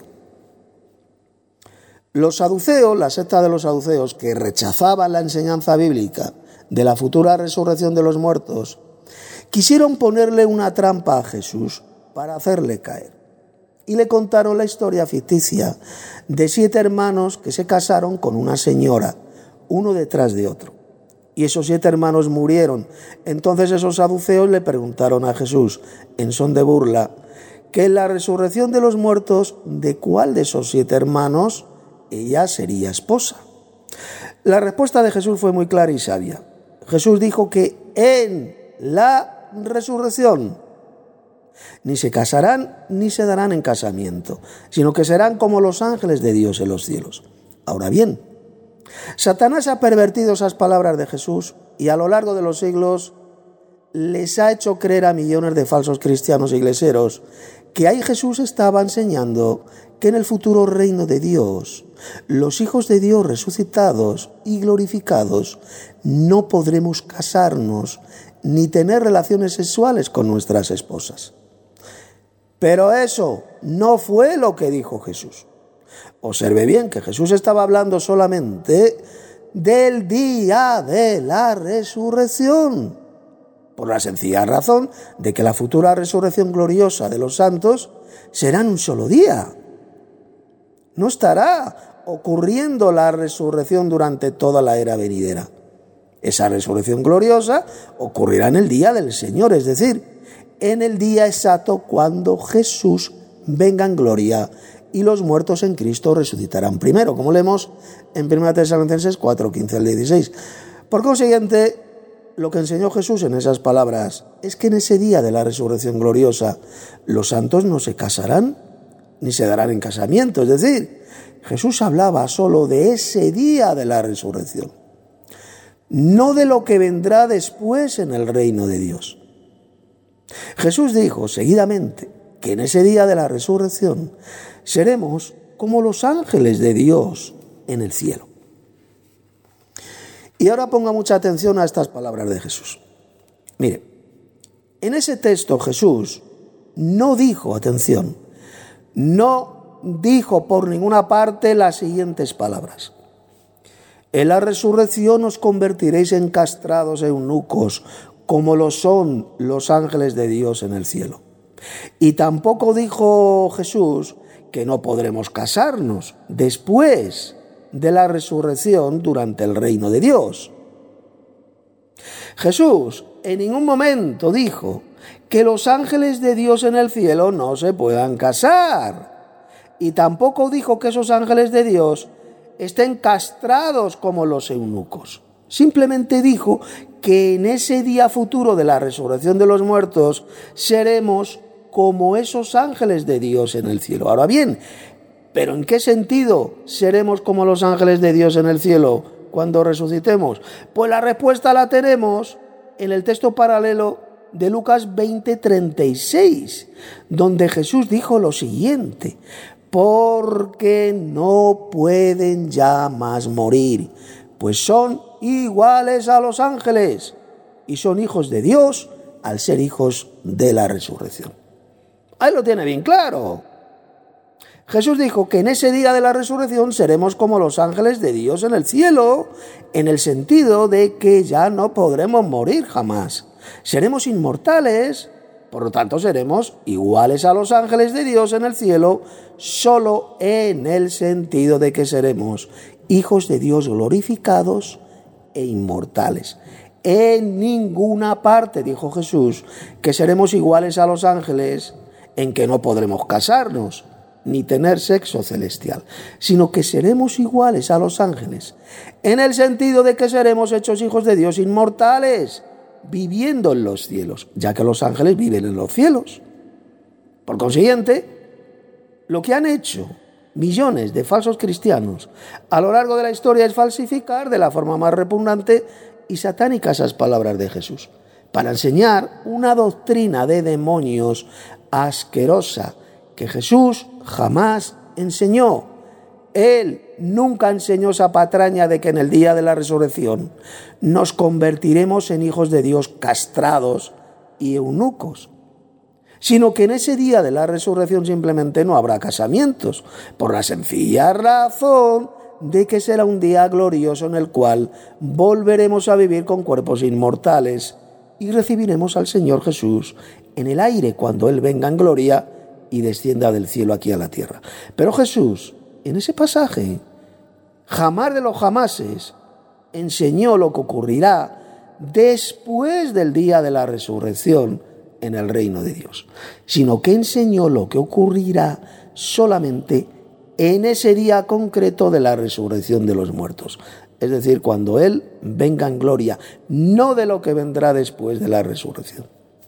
Los saduceos, la secta de los saduceos, que rechazaban la enseñanza bíblica de la futura resurrección de los muertos, quisieron ponerle una trampa a Jesús para hacerle caer. Y le contaron la historia ficticia de 7 hermanos que se casaron con una señora, uno detrás de otro. Y esos 7 hermanos murieron. Entonces esos saduceos le preguntaron a Jesús, en son de burla, que en la resurrección de los muertos, ¿de cuál de esos 7 hermanos ella sería esposa? La respuesta de Jesús fue muy clara y sabia. Jesús dijo que en la resurrección ni se casarán ni se darán en casamiento, sino que serán como los ángeles de Dios en los cielos. Ahora bien, Satanás ha pervertido esas palabras de Jesús y a lo largo de los siglos les ha hecho creer a millones de falsos cristianos e iglesieros que ahí Jesús estaba enseñando que en el futuro reino de Dios, los hijos de Dios resucitados y glorificados, no podremos casarnos ni tener relaciones sexuales con nuestras esposas. Pero eso no fue lo que dijo Jesús. Observe bien que Jesús estaba hablando solamente del día de la resurrección, por la sencilla razón de que la futura resurrección gloriosa de los santos será en un solo día. No estará ocurriendo la resurrección durante toda la era venidera. Esa resurrección gloriosa ocurrirá en el día del Señor, es decir, en el día exacto cuando Jesús venga en gloria y los muertos en Cristo resucitarán primero, como leemos en 1 Tesalonicenses 4, 15 al 16. Por consiguiente, lo que enseñó Jesús en esas palabras es que en ese día de la resurrección gloriosa los santos no se casarán ni se darán en casamiento. Es decir, Jesús hablaba solo de ese día de la resurrección, no de lo que vendrá después en el reino de Dios. Jesús dijo seguidamente que en ese día de la resurrección seremos como los ángeles de Dios en el cielo. Y ahora ponga mucha atención a estas palabras de Jesús. Mire, en ese texto Jesús no dijo, atención, no dijo por ninguna parte las siguientes palabras: en la resurrección os convertiréis en castrados eunucos, como lo son los ángeles de Dios en el cielo. Y tampoco dijo Jesús que no podremos casarnos después de la resurrección durante el reino de Dios. Jesús en ningún momento dijo que los ángeles de Dios en el cielo no se puedan casar. Y tampoco dijo que esos ángeles de Dios estén castrados como los eunucos. Simplemente dijo que en ese día futuro de la resurrección de los muertos seremos como esos ángeles de Dios en el cielo. Ahora bien, ¿pero en qué sentido seremos como los ángeles de Dios en el cielo cuando resucitemos? Pues la respuesta la tenemos en el texto paralelo de Lucas 20:36, donde Jesús dijo lo siguiente: porque no pueden ya más morir, pues son iguales a los ángeles y son hijos de Dios al ser hijos de la resurrección. Ahí lo tiene bien claro. Jesús dijo que en ese día de la resurrección seremos como los ángeles de Dios en el cielo, en el sentido de que ya no podremos morir jamás. Seremos inmortales, por lo tanto seremos iguales a los ángeles de Dios en el cielo, solo en el sentido de que seremos hijos de Dios glorificados e inmortales. En ninguna parte, dijo Jesús, que seremos iguales a los ángeles en que no podremos casarnos ni tener sexo celestial, sino que seremos iguales a los ángeles, en el sentido de que seremos hechos hijos de Dios inmortales, viviendo en los cielos, ya que los ángeles viven en los cielos. Por consiguiente, lo que han hecho millones de falsos cristianos a lo largo de la historia es falsificar de la forma más repugnante y satánica esas palabras de Jesús, para enseñar una doctrina de demonios asquerosa que Jesús jamás enseñó. Él nunca enseñó esa patraña de que en el día de la resurrección nos convertiremos en hijos de Dios castrados y eunucos, sino que en ese día de la resurrección simplemente no habrá casamientos, por la sencilla razón de que será un día glorioso en el cual volveremos a vivir con cuerpos inmortales y recibiremos al Señor Jesús en el aire cuando Él venga en gloria y descienda del cielo aquí a la tierra. Pero Jesús, en ese pasaje, jamás de los jamases, enseñó lo que ocurrirá después del día de la resurrección en el reino de Dios, sino que enseñó lo que ocurrirá solamente en ese día concreto de la resurrección de los muertos, es decir, cuando Él venga en gloria, no de lo que vendrá después de la resurrección.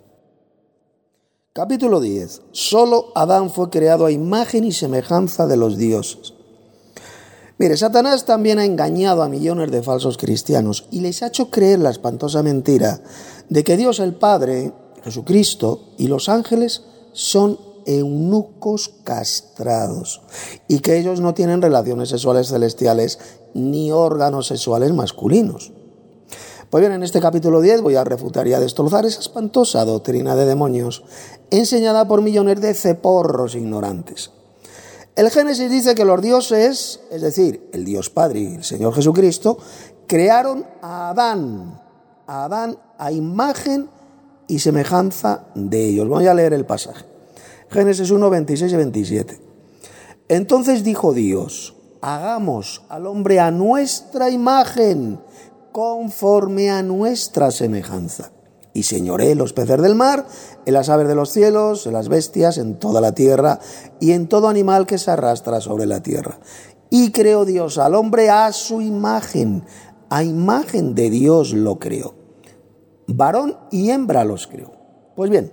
Capítulo 10. Solo Adán fue creado a imagen y semejanza de los dioses. Mire, Satanás también ha engañado a millones de falsos cristianos y les ha hecho creer la espantosa mentira de que Dios el Padre, Jesucristo y los ángeles son eunucos castrados y que ellos no tienen relaciones sexuales celestiales ni órganos sexuales masculinos. Pues bien, en este capítulo 10 voy a refutar y a destrozar esa espantosa doctrina de demonios enseñada por millones de ceporros ignorantes. El Génesis dice que los dioses, es decir, el Dios Padre y el Señor Jesucristo, crearon a Adán a imagen y semejanza de ellos. Voy a leer el pasaje. Génesis 1, 26 y 27. Entonces dijo Dios: hagamos al hombre a nuestra imagen, conforme a nuestra semejanza, y señoree los peces del mar, en las aves de los cielos, en las bestias, en toda la tierra, y en todo animal que se arrastra sobre la tierra. Y creó Dios al hombre a su imagen, a imagen de Dios lo creó. Varón y hembra los creó. Pues bien,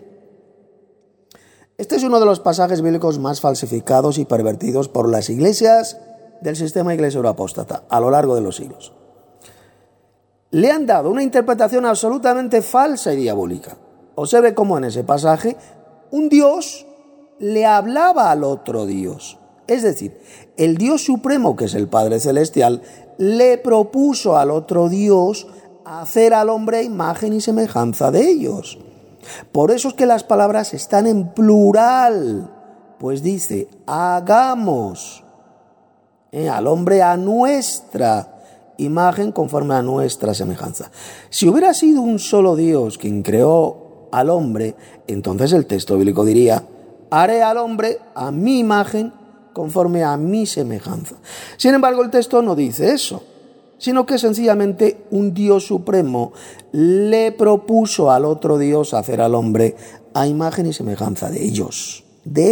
este es uno de los pasajes bíblicos más falsificados y pervertidos por las iglesias del sistema iglesiero apóstata a lo largo de los siglos. Le han dado una interpretación absolutamente falsa y diabólica. Observe cómo en ese pasaje un Dios le hablaba al otro Dios. Es decir, el Dios supremo, que es el Padre Celestial, le propuso al otro Dios hacer al hombre imagen y semejanza de ellos. Por eso es que las palabras están en plural, pues dice: hagamos al hombre a nuestra imagen conforme a nuestra semejanza. Si hubiera sido un solo Dios quien creó al hombre, entonces el texto bíblico diría: haré al hombre a mi imagen conforme a mi semejanza. Sin embargo, el texto no dice eso, sino que sencillamente un Dios supremo le propuso al otro Dios hacer al hombre a imagen y semejanza de ellos.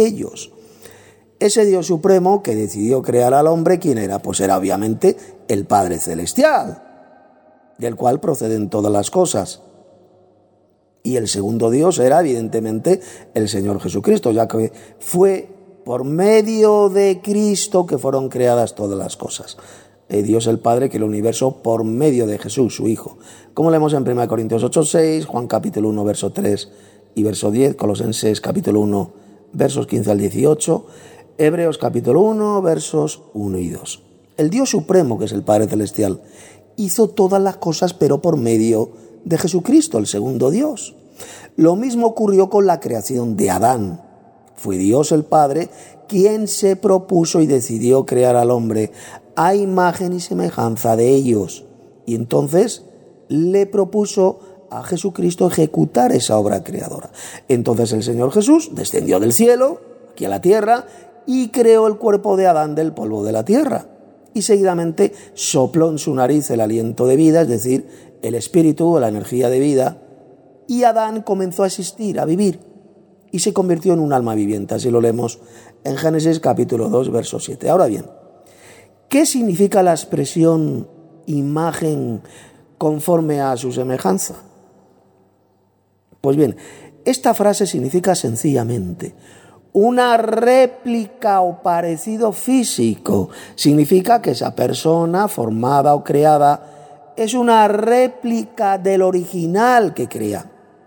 Ese Dios supremo que decidió crear al hombre, ¿quién era? Pues era obviamente el Padre Celestial, del cual proceden todas las cosas. Y el segundo Dios era evidentemente el Señor Jesucristo, ya que fue por medio de Cristo que fueron creadas todas las cosas. Dios el Padre creó el universo por medio de Jesús, su Hijo. Como leemos en 1 Corintios 8:6, Juan capítulo 1, verso 3 y verso 10, Colosenses capítulo 1, versos 15 al 18, Hebreos capítulo 1, versos 1 y 2. El Dios supremo, que es el Padre Celestial, hizo todas las cosas, pero por medio de Jesucristo, el segundo Dios. Lo mismo ocurrió con la creación de Adán. Fue Dios el Padre quien se propuso y decidió crear al hombre a imagen y semejanza de ellos. Y entonces le propuso a Jesucristo ejecutar esa obra creadora. Entonces el Señor Jesús descendió del cielo, aquí a la tierra, y creó el cuerpo de Adán del polvo de la tierra. Y seguidamente sopló en su nariz el aliento de vida, es decir, el espíritu o la energía de vida, y Adán comenzó a existir, a vivir, y se convirtió en un alma viviente. Así lo leemos en Génesis capítulo 2, verso 7. Ahora bien, ¿qué significa la expresión imagen conforme a su semejanza? Pues bien, esta frase significa sencillamente Una réplica o parecido físico significa que esa persona formada o creada es una réplica del original que crea.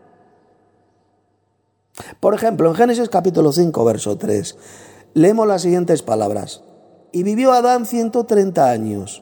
Por ejemplo, en Génesis capítulo 5, verso 3, leemos las siguientes palabras. Y vivió Adán 130 años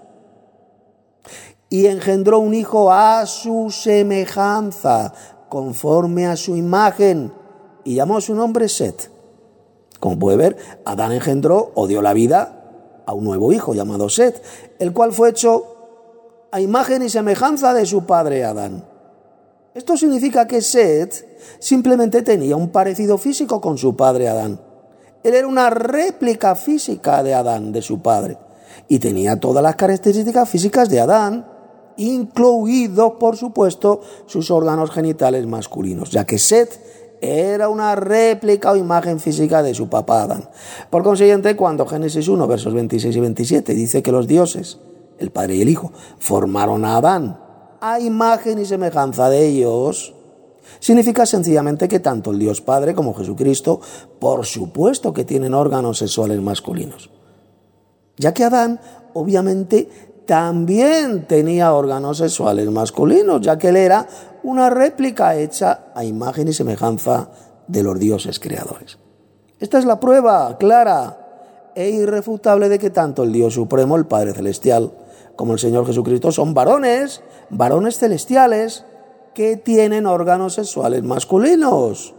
y engendró un hijo a su semejanza, conforme a su imagen, y llamó su nombre Set. Como puede ver, Adán engendró o dio la vida a un nuevo hijo llamado Set, el cual fue hecho a imagen y semejanza de su padre Adán. Esto significa que Set simplemente tenía un parecido físico con su padre Adán. Él era una réplica física de Adán, de su padre, y tenía todas las características físicas de Adán, incluidos, por supuesto, sus órganos genitales masculinos, ya que Set era una réplica o imagen física de su papá Adán. Por consiguiente, cuando Génesis 1, versos 26 y 27 dice que los dioses, el Padre y el Hijo, formaron a Adán a imagen y semejanza de ellos, significa sencillamente que tanto el Dios Padre como Jesucristo, por supuesto que tienen órganos sexuales masculinos, ya que Adán, obviamente, también tenía órganos sexuales masculinos, ya que él era una réplica hecha a imagen y semejanza de los dioses creadores. Esta es la prueba clara e irrefutable de que tanto el Dios Supremo, el Padre Celestial, como el Señor Jesucristo son varones celestiales que tienen órganos sexuales masculinos.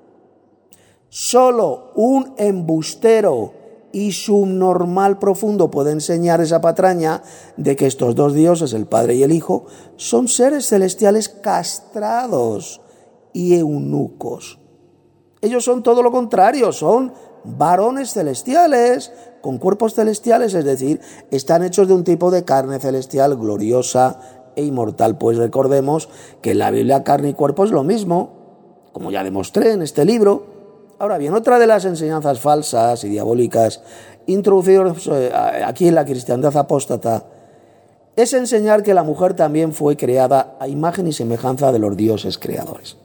Solo un embustero y subnormal profundo puede enseñar esa patraña de que estos dos dioses, el Padre y el Hijo, son seres celestiales castrados y eunucos. Ellos son todo lo contrario, son varones celestiales con cuerpos celestiales, es decir, están hechos de un tipo de carne celestial gloriosa e inmortal. Pues recordemos que en la Biblia carne y cuerpo es lo mismo, como ya demostré en este libro. Ahora bien, otra de las enseñanzas falsas y diabólicas introducidas aquí en la cristiandad apóstata es enseñar que la mujer también fue creada a imagen y semejanza de los dioses creadores.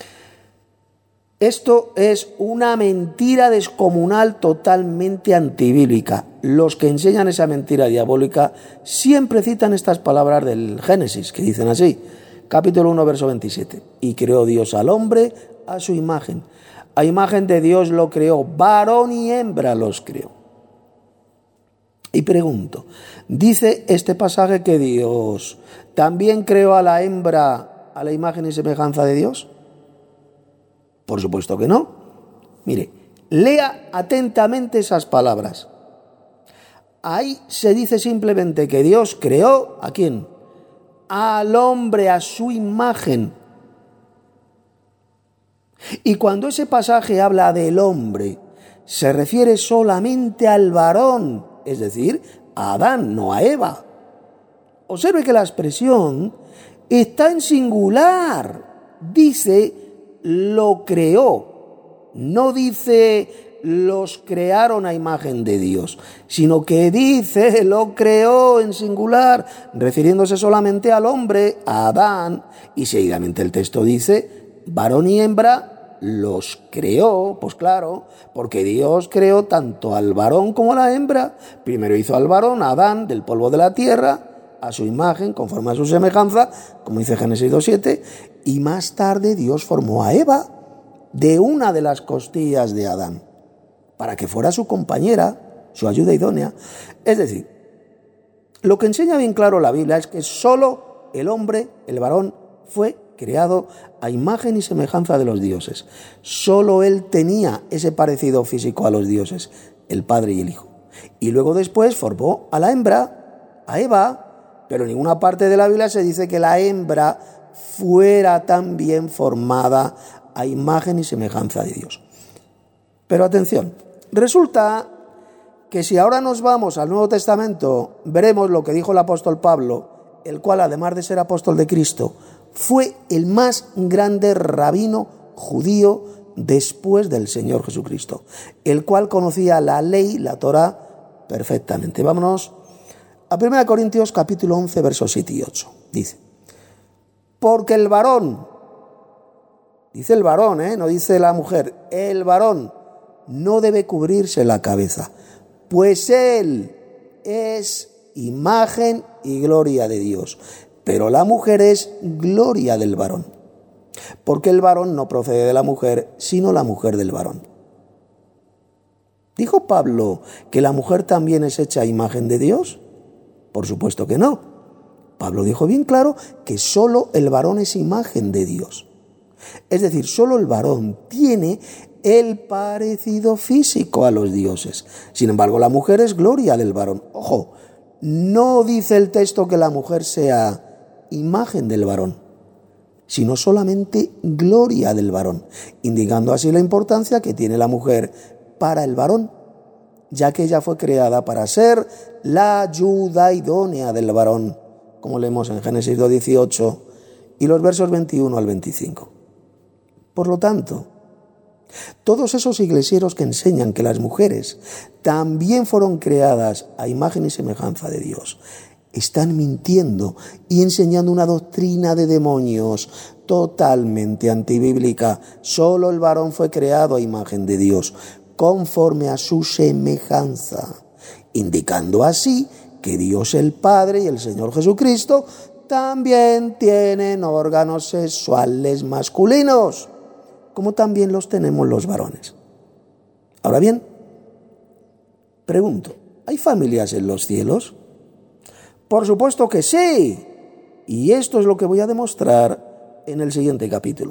Esto es una mentira descomunal totalmente antibíblica. Los que enseñan esa mentira diabólica siempre citan estas palabras del Génesis, que dicen así, capítulo 1, verso 27. Y creó Dios al hombre a su imagen. A imagen de Dios lo creó, varón y hembra los creó. Y pregunto, ¿dice este pasaje que Dios también creó a la hembra a la imagen y semejanza de Dios? Por supuesto que no. Mire, lea atentamente esas palabras. Ahí se dice simplemente que Dios creó, ¿a quién? Al hombre a su imagen. Y cuando ese pasaje habla del hombre, se refiere solamente al varón, es decir, a Adán, no a Eva. Observe que la expresión está en singular. Dice, lo creó. No dice, los crearon a imagen de Dios, sino que dice, lo creó en singular, refiriéndose solamente al hombre, a Adán. Y seguidamente el texto dice, varón y hembra los creó, pues claro, porque Dios creó tanto al varón como a la hembra. Primero hizo al varón, a Adán, del polvo de la tierra, a su imagen, conforme a su semejanza, como dice Génesis 2:7, y más tarde Dios formó a Eva de una de las costillas de Adán, para que fuera su compañera, su ayuda idónea. Es decir, lo que enseña bien claro la Biblia es que solo el hombre, el varón, fue creado a imagen y semejanza de los dioses. Solo él tenía ese parecido físico a los dioses, el Padre y el Hijo. Y luego después formó a la hembra, a Eva, pero en ninguna parte de la Biblia se dice que la hembra fuera también formada a imagen y semejanza de Dios. Pero atención, resulta que si ahora nos vamos al Nuevo Testamento, veremos lo que dijo el apóstol Pablo, el cual, además de ser apóstol de Cristo, fue el más grande rabino judío después del Señor Jesucristo, el cual conocía la ley, la Torá, perfectamente. Vámonos a 1 Corintios capítulo 11, versos 7 y 8. Dice, porque el varón, dice el varón, no dice la mujer, el varón no debe cubrirse la cabeza, pues Él es imagen y gloria de Dios, pero la mujer es gloria del varón, porque el varón no procede de la mujer, sino la mujer del varón. ¿Dijo Pablo que la mujer también es hecha a imagen de Dios? Por supuesto que no. Pablo dijo bien claro que solo el varón es imagen de Dios. Es decir, solo el varón tiene el parecido físico a los dioses. Sin embargo, la mujer es gloria del varón. Ojo, no dice el texto que la mujer sea imagen del varón, sino solamente gloria del varón, indicando así la importancia que tiene la mujer para el varón, ya que ella fue creada para ser la ayuda idónea del varón, como leemos en Génesis 2:18 y los versos 21 al 25. Por lo tanto, todos esos iglesieros que enseñan que las mujeres también fueron creadas a imagen y semejanza de Dios, están mintiendo y enseñando una doctrina de demonios totalmente antibíblica. Solo el varón fue creado a imagen de Dios, conforme a su semejanza, indicando así que Dios el Padre y el Señor Jesucristo también tienen órganos sexuales masculinos, como también los tenemos los varones. Ahora bien, pregunto, ¿hay familias en los cielos? Por supuesto que sí, y esto es lo que voy a demostrar en el siguiente capítulo.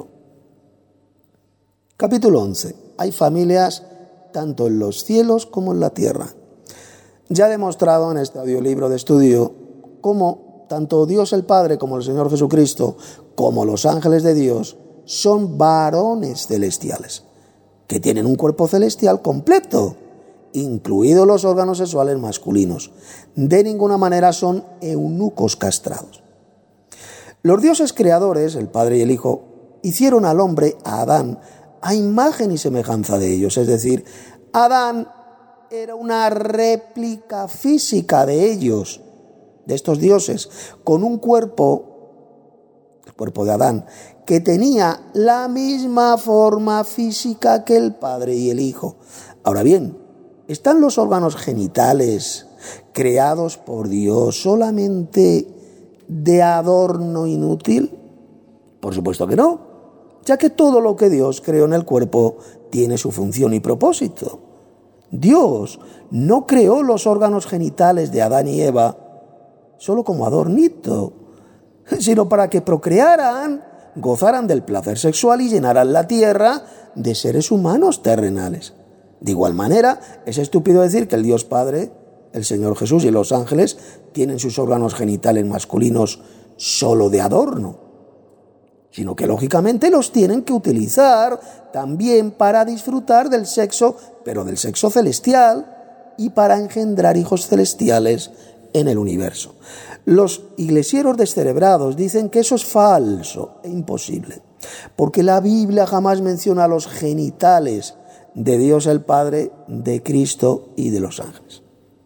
Capítulo 11. Hay familias tanto en los cielos como en la tierra. Ya he demostrado en este audiolibro de estudio cómo tanto Dios el Padre como el Señor Jesucristo, como los ángeles de Dios, son varones celestiales, que tienen un cuerpo celestial completo, incluidos los órganos sexuales masculinos. De ninguna manera son eunucos castrados. Los dioses creadores, el Padre y el Hijo, hicieron al hombre, a Adán, a imagen y semejanza de ellos. Es decir, Adán era una réplica física de ellos, de estos dioses, con un cuerpo, el cuerpo de Adán, que tenía la misma forma física que el Padre y el Hijo. Ahora bien, ¿están los órganos genitales creados por Dios solamente de adorno inútil? Por supuesto que no, ya que todo lo que Dios creó en el cuerpo tiene su función y propósito. Dios no creó los órganos genitales de Adán y Eva solo como adornito, sino para que procrearan, gozaran del placer sexual y llenaran la tierra de seres humanos terrenales. De igual manera, es estúpido decir que el Dios Padre, el Señor Jesús y los ángeles tienen sus órganos genitales masculinos solo de adorno, sino que lógicamente los tienen que utilizar también para disfrutar del sexo, pero del sexo celestial, y para engendrar hijos celestiales en el universo. Los iglesieros descerebrados dicen que eso es falso e imposible, porque la Biblia jamás menciona los genitales de Dios el Padre, de Cristo y de los ángeles.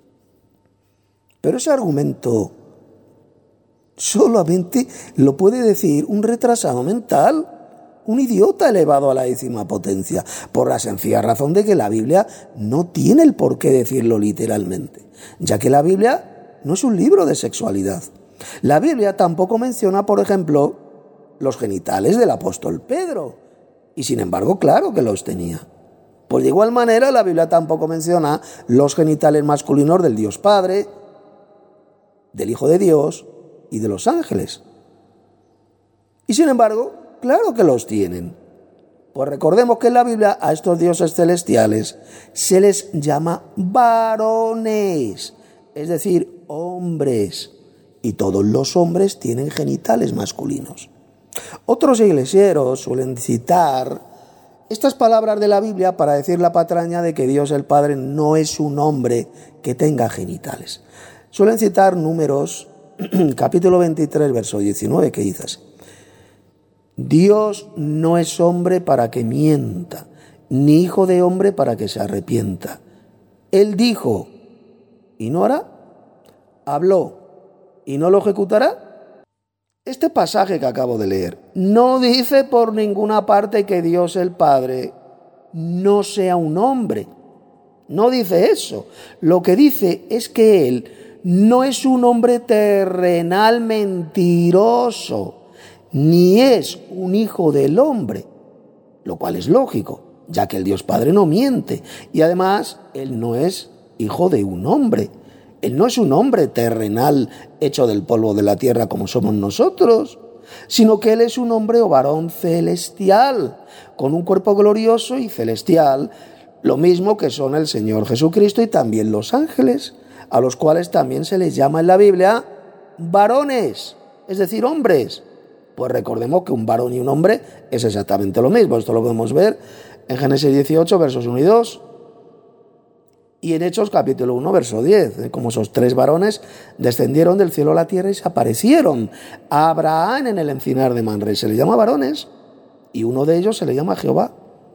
Pero ese argumento solamente lo puede decir un retrasado mental, un idiota elevado a la 10ª potencia, por la sencilla razón de que la Biblia no tiene el por qué decirlo literalmente, ya que la Biblia no es un libro de sexualidad. La Biblia tampoco menciona, por ejemplo, los genitales del apóstol Pedro, y sin embargo, claro que los tenía. Pues de igual manera, la Biblia tampoco menciona los genitales masculinos del Dios Padre, del Hijo de Dios y de los ángeles. Y sin embargo, claro que los tienen. Pues recordemos que en la Biblia a estos dioses celestiales se les llama varones, es decir, hombres, y todos los hombres tienen genitales masculinos. Otros iglesieros suelen citar estas palabras de la Biblia para decir la patraña de que Dios el Padre no es un hombre que tenga genitales. Suelen citar Números, capítulo 23, verso 19, que dice así: Dios no es hombre para que mienta, ni hijo de hombre para que se arrepienta. Él dijo, ¿y no hará? ¿Habló y no lo ejecutará? Este pasaje que acabo de leer no dice por ninguna parte que Dios el Padre no sea un hombre. No dice eso. Lo que dice es que Él no es un hombre terrenal mentiroso, ni es un hijo del hombre, lo cual es lógico, ya que el Dios Padre no miente. Y además, Él no es hijo de un hombre. Él no es un hombre terrenal hecho del polvo de la tierra como somos nosotros, sino que Él es un hombre o varón celestial, con un cuerpo glorioso y celestial, lo mismo que son el Señor Jesucristo y también los ángeles, a los cuales también se les llama en la Biblia varones, es decir, hombres. Pues recordemos que un varón y un hombre es exactamente lo mismo. Esto lo podemos ver en Génesis 18, versos 1 y 2, y en Hechos capítulo 1, verso 10, como esos tres varones descendieron del cielo a la tierra y se aparecieron a Abraham en el encinar de Manre. Se les llama varones, y uno de ellos se le llama Jehová.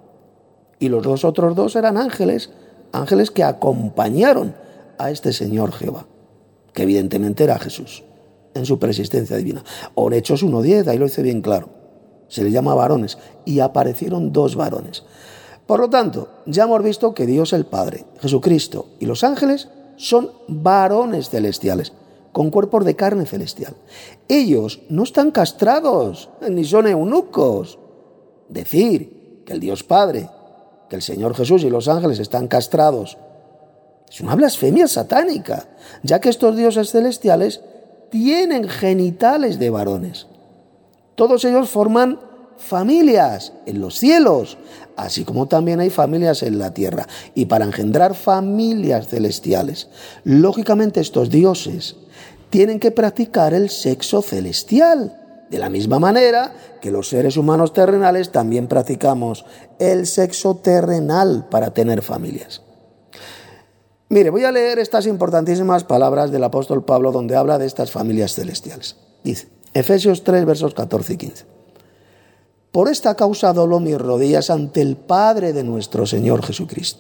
Y los otros dos eran ángeles que acompañaron a este Señor Jehová, que evidentemente era Jesús, en su preexistencia divina. O en Hechos 1:10, ahí lo dice bien claro, se les llama varones, y aparecieron dos varones. Por lo tanto, ya hemos visto que Dios el Padre, Jesucristo y los ángeles son varones celestiales, con cuerpos de carne celestial. Ellos no están castrados, ni son eunucos. Decir que el Dios Padre, que el Señor Jesús y los ángeles están castrados, es una blasfemia satánica, ya que estos dioses celestiales tienen genitales de varones. Todos ellos forman familias en los cielos, así como también hay familias en la tierra. Y para engendrar familias celestiales, lógicamente estos dioses tienen que practicar el sexo celestial, de la misma manera que los seres humanos terrenales también practicamos el sexo terrenal para tener familias. Mire, voy a leer estas importantísimas palabras del apóstol Pablo donde habla de estas familias celestiales. Dice, Efesios 3, versos 14 y 15. Por esta causa doblo mis rodillas ante el Padre de nuestro Señor Jesucristo,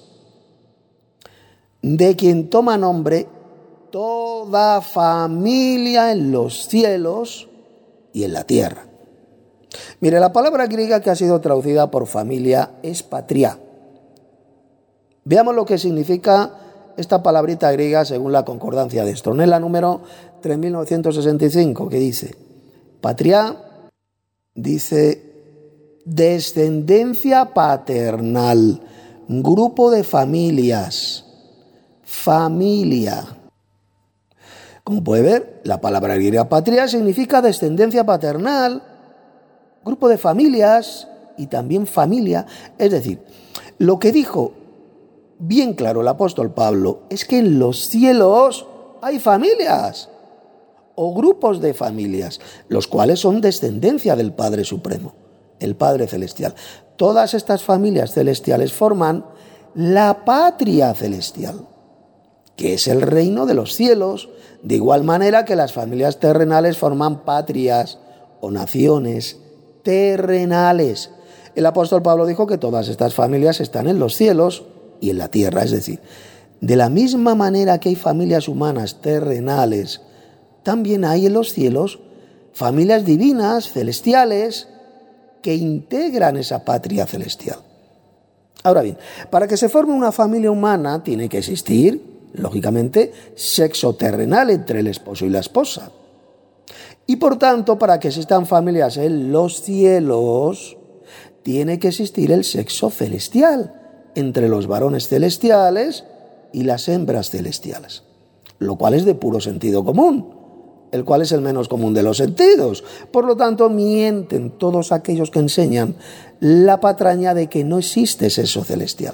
de quien toma nombre toda familia en los cielos y en la tierra. Mire, la palabra griega que ha sido traducida por familia es patria. Veamos lo que significa esta palabrita griega según la concordancia de Strong, en la número 3965, que dice, patria, dice, descendencia paternal, grupo de familias, familia. Como puede ver, la palabra griega patria significa descendencia paternal, grupo de familias y también familia. Es decir, lo que dijo bien claro el apóstol Pablo es que en los cielos hay familias o grupos de familias, los cuales son descendencia del Padre Supremo, el Padre Celestial. Todas estas familias celestiales forman la patria celestial, que es el reino de los cielos, de igual manera que las familias terrenales forman patrias o naciones terrenales. El apóstol Pablo dijo que todas estas familias están en los cielos y en la tierra, es decir, de la misma manera que hay familias humanas terrenales, también hay en los cielos familias divinas, celestiales, que integran esa patria celestial. Ahora bien, para que se forme una familia humana tiene que existir, lógicamente, sexo terrenal entre el esposo y la esposa. Y por tanto, para que existan familias en los cielos, tiene que existir el sexo celestial entre los varones celestiales y las hembras celestiales, lo cual es de puro sentido común, el cual es el menos común de los sentidos. Por lo tanto, mienten todos aquellos que enseñan la patraña de que no existe sexo celestial.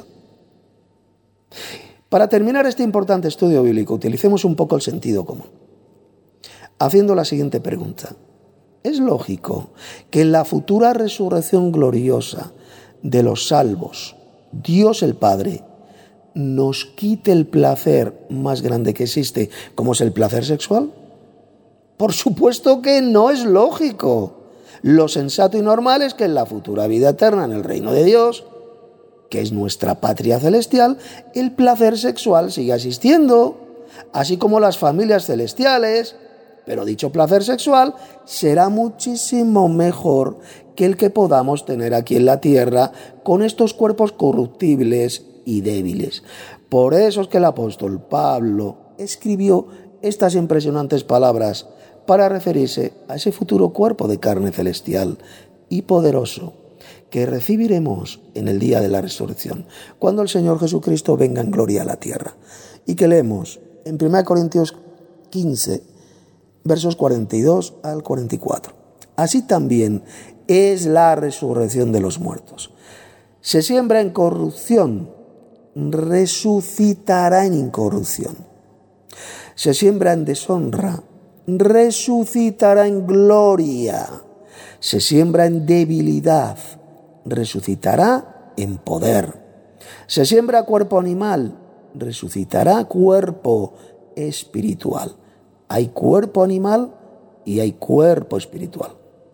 Para terminar este importante estudio bíblico, utilicemos un poco el sentido común, haciendo la siguiente pregunta. ¿Es lógico que en la futura resurrección gloriosa de los salvos, Dios el Padre nos quite el placer más grande que existe, como es el placer sexual? Por supuesto que no es lógico. Lo sensato y normal es que en la futura vida eterna, en el reino de Dios, que es nuestra patria celestial, el placer sexual siga existiendo, así como las familias celestiales, pero dicho placer sexual será muchísimo mejor que el que podamos tener aquí en la tierra con estos cuerpos corruptibles y débiles. Por eso es que el apóstol Pablo escribió estas impresionantes palabras para referirse a ese futuro cuerpo de carne celestial y poderoso que recibiremos en el día de la resurrección, cuando el Señor Jesucristo venga en gloria a la tierra. Y que leemos en 1 Corintios 15, versos 42 al 44. Así también es la resurrección de los muertos. Se siembra en corrupción, resucitará en incorrupción. Se siembra en deshonra, resucitará en gloria. Se siembra en debilidad, resucitará en poder. Se siembra cuerpo animal, resucitará cuerpo espiritual. Hay cuerpo animal y hay cuerpo espiritual.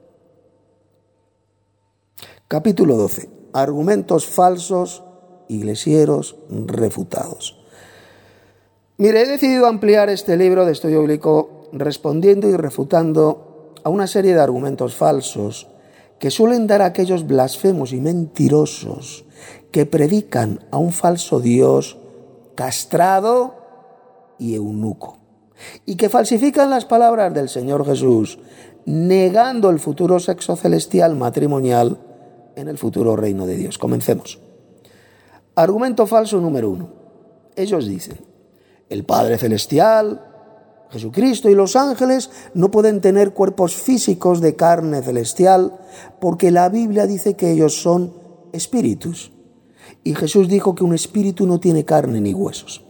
Capítulo 12. Argumentos falsos, iglesieros refutados. Mire, he decidido ampliar este libro de estudio bíblico respondiendo y refutando a una serie de argumentos falsos que suelen dar a aquellos blasfemos y mentirosos que predican a un falso Dios castrado y eunuco, y que falsifican las palabras del Señor Jesús, negando el futuro sexo celestial matrimonial en el futuro reino de Dios. Comencemos. Argumento falso número 1. Ellos dicen: el Padre Celestial, Jesucristo y los ángeles no pueden tener cuerpos físicos de carne celestial porque la Biblia dice que ellos son espíritus. Y Jesús dijo que un espíritu no tiene carne ni huesos.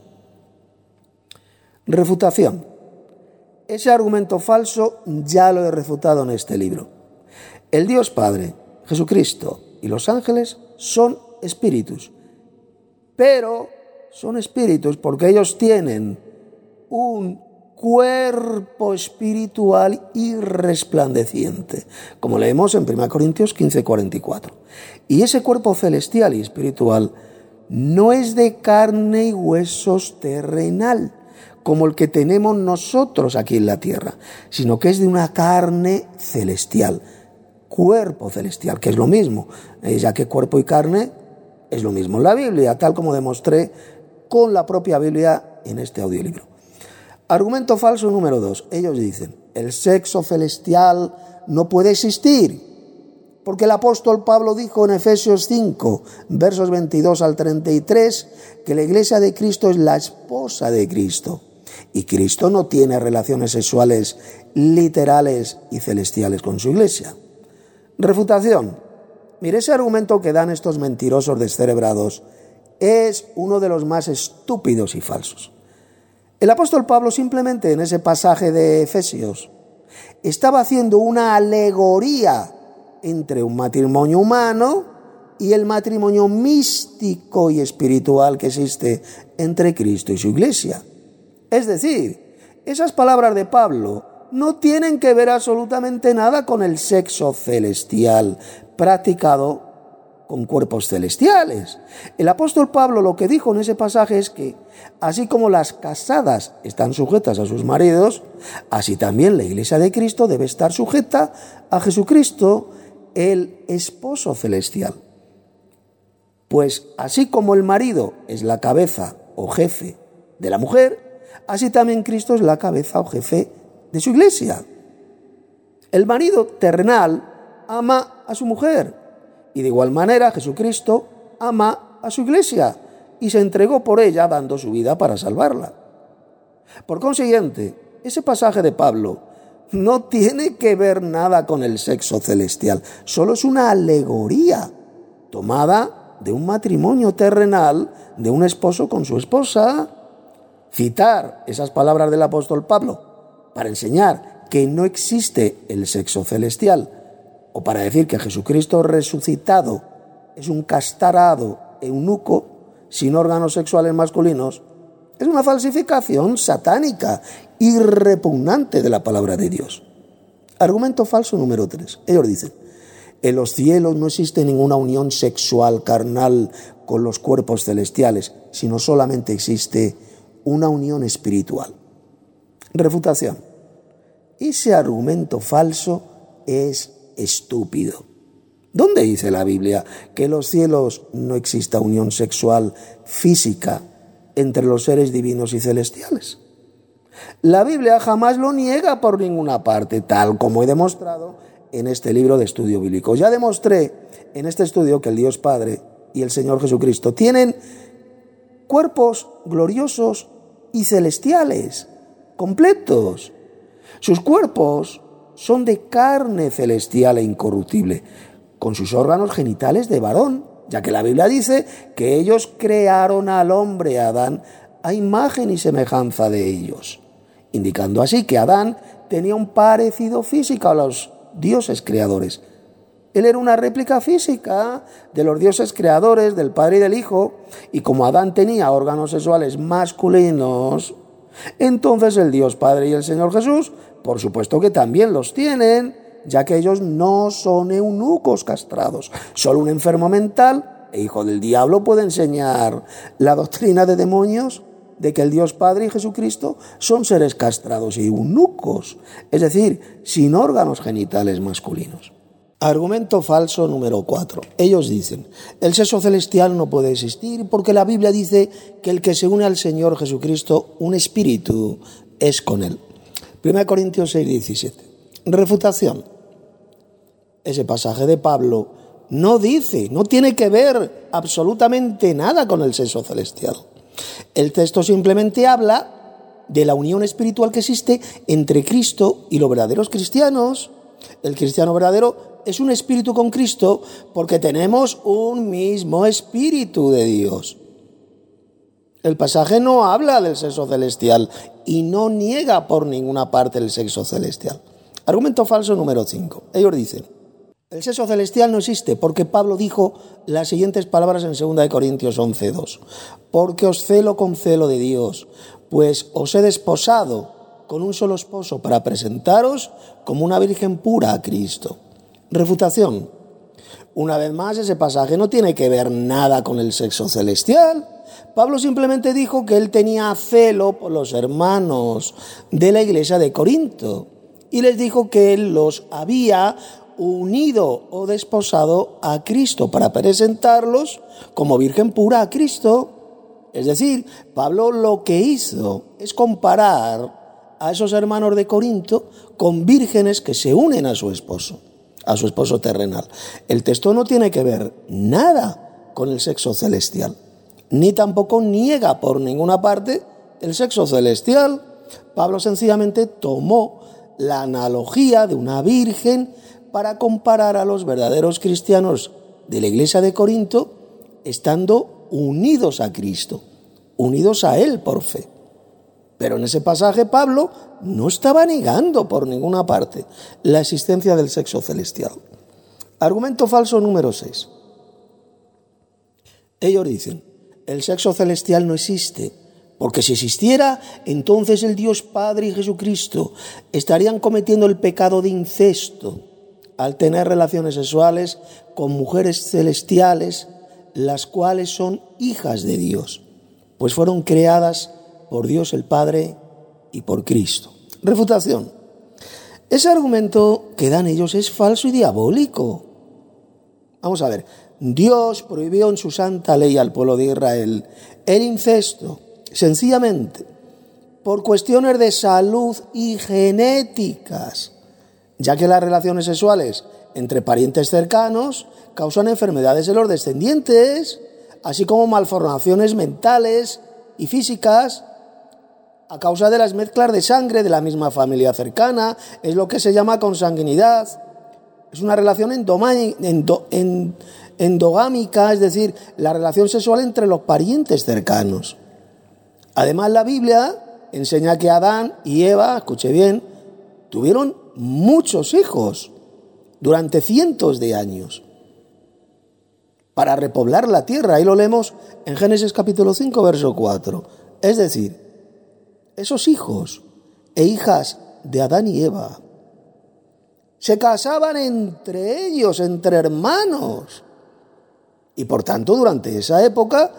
Refutación. Ese argumento falso ya lo he refutado en este libro. El Dios Padre, Jesucristo y los ángeles son espíritus, pero son espíritus porque ellos tienen un cuerpo espiritual y resplandeciente, como leemos en 1 Corintios 15, 44. Y ese cuerpo celestial y espiritual no es de carne y huesos terrenal, como el que tenemos nosotros aquí en la tierra, sino que es de una carne celestial, cuerpo celestial, que es lo mismo, ya que cuerpo y carne es lo mismo en la Biblia, tal como demostré con la propia Biblia en este audiolibro. Argumento falso número 2. Ellos dicen: el sexo celestial no puede existir, porque el apóstol Pablo dijo en Efesios 5, versos 22 al 33, que la iglesia de Cristo es la esposa de Cristo, y Cristo no tiene relaciones sexuales literales y celestiales con su iglesia. Refutación. Mire, ese argumento que dan estos mentirosos descerebrados es uno de los más estúpidos y falsos. El apóstol Pablo simplemente en ese pasaje de Efesios estaba haciendo una alegoría entre un matrimonio humano y el matrimonio místico y espiritual que existe entre Cristo y su iglesia. Es decir, esas palabras de Pablo no tienen que ver absolutamente nada con el sexo celestial practicado con cuerpos celestiales. El apóstol Pablo lo que dijo en ese pasaje es que así como las casadas están sujetas a sus maridos, así también la iglesia de Cristo debe estar sujeta a Jesucristo, el esposo celestial. Pues así como el marido es la cabeza o jefe de la mujer, así también Cristo es la cabeza o jefe de su iglesia. El marido terrenal ama a su mujer y de igual manera Jesucristo ama a su iglesia y se entregó por ella dando su vida para salvarla. Por consiguiente, ese pasaje de Pablo no tiene que ver nada con el sexo celestial, solo es una alegoría tomada de un matrimonio terrenal de un esposo con su esposa. Citar esas palabras del apóstol Pablo para enseñar que no existe el sexo celestial o para decir que Jesucristo resucitado es un castrado eunuco sin órganos sexuales masculinos es una falsificación satánica y repugnante de la palabra de Dios. Argumento falso número 3. Ellos dicen: en los cielos no existe ninguna unión sexual carnal con los cuerpos celestiales, sino solamente existe una unión espiritual. Refutación. Ese argumento falso es estúpido. ¿Dónde dice la Biblia que en los cielos no exista unión sexual física entre los seres divinos y celestiales? La Biblia jamás lo niega por ninguna parte, tal como he demostrado en este libro de estudio bíblico. Ya demostré en este estudio que el Dios Padre y el Señor Jesucristo tienen cuerpos gloriosos y celestiales, completos. Sus cuerpos son de carne celestial e incorruptible, con sus órganos genitales de varón, ya que la Biblia dice que ellos crearon al hombre, Adán, a imagen y semejanza de ellos, indicando así que Adán tenía un parecido físico a los dioses creadores. Él era una réplica física de los dioses creadores, del Padre y del Hijo, y como Adán tenía órganos sexuales masculinos, entonces el Dios Padre y el Señor Jesús, por supuesto que también los tienen, ya que ellos no son eunucos castrados. Solo un enfermo mental e hijo del diablo puede enseñar la doctrina de demonios de que el Dios Padre y Jesucristo son seres castrados y eunucos, es decir, sin órganos genitales masculinos. Argumento falso número 4. Ellos dicen, el sexo celestial no puede existir porque la Biblia dice que el que se une al Señor Jesucristo, un espíritu, es con él. 1 Corintios 6:17. Refutación. Ese pasaje de Pablo no dice, no tiene que ver absolutamente nada con el sexo celestial. El texto simplemente habla de la unión espiritual que existe entre Cristo y los verdaderos cristianos. El cristiano verdadero es un espíritu con Cristo porque tenemos un mismo espíritu de Dios. El pasaje no habla del sexo celestial y no niega por ninguna parte el sexo celestial. Argumento falso número 5. Ellos dicen, el sexo celestial no existe porque Pablo dijo las siguientes palabras en 2 Corintios 11:2. Porque os celo con celo de Dios, pues os he desposado con un solo esposo para presentaros como una virgen pura a Cristo. Refutación. Una vez más, ese pasaje no tiene que ver nada con el sexo celestial. Pablo simplemente dijo que él tenía celo por los hermanos de la iglesia de Corinto y les dijo que él los había unido o desposado a Cristo para presentarlos como virgen pura a Cristo. Es decir, Pablo lo que hizo es comparar a esos hermanos de Corinto con vírgenes que se unen a su esposo terrenal. El texto no tiene que ver nada con el sexo celestial, ni tampoco niega por ninguna parte el sexo celestial. Pablo sencillamente tomó la analogía de una virgen para comparar a los verdaderos cristianos de la iglesia de Corinto estando unidos a Cristo, unidos a Él por fe. Pero en ese pasaje Pablo no estaba negando por ninguna parte la existencia del sexo celestial. Argumento falso número 6. Ellos dicen, el sexo celestial no existe, porque si existiera, entonces el Dios Padre y Jesucristo estarían cometiendo el pecado de incesto al tener relaciones sexuales con mujeres celestiales, las cuales son hijas de Dios, pues fueron creadas por Dios el Padre y por Cristo. Refutación. Ese argumento que dan ellos es falso y diabólico. Vamos a ver, Dios prohibió en su santa ley al pueblo de Israel el incesto, sencillamente por cuestiones de salud y genéticas, ya que las relaciones sexuales entre parientes cercanos causan enfermedades en los descendientes, así como malformaciones mentales y físicas a causa de las mezclas de sangre de la misma familia cercana. Es lo que se llama consanguinidad. Es una relación endogámica, es decir, la relación sexual entre los parientes cercanos. Además, la Biblia enseña que Adán y Eva, escuche bien, tuvieron muchos hijos durante cientos de años para repoblar la tierra. Ahí lo leemos en Génesis capítulo 5, verso 4. Es decir, esos hijos e hijas de Adán y Eva se casaban entre ellos, entre hermanos. Y por tanto, durante esa época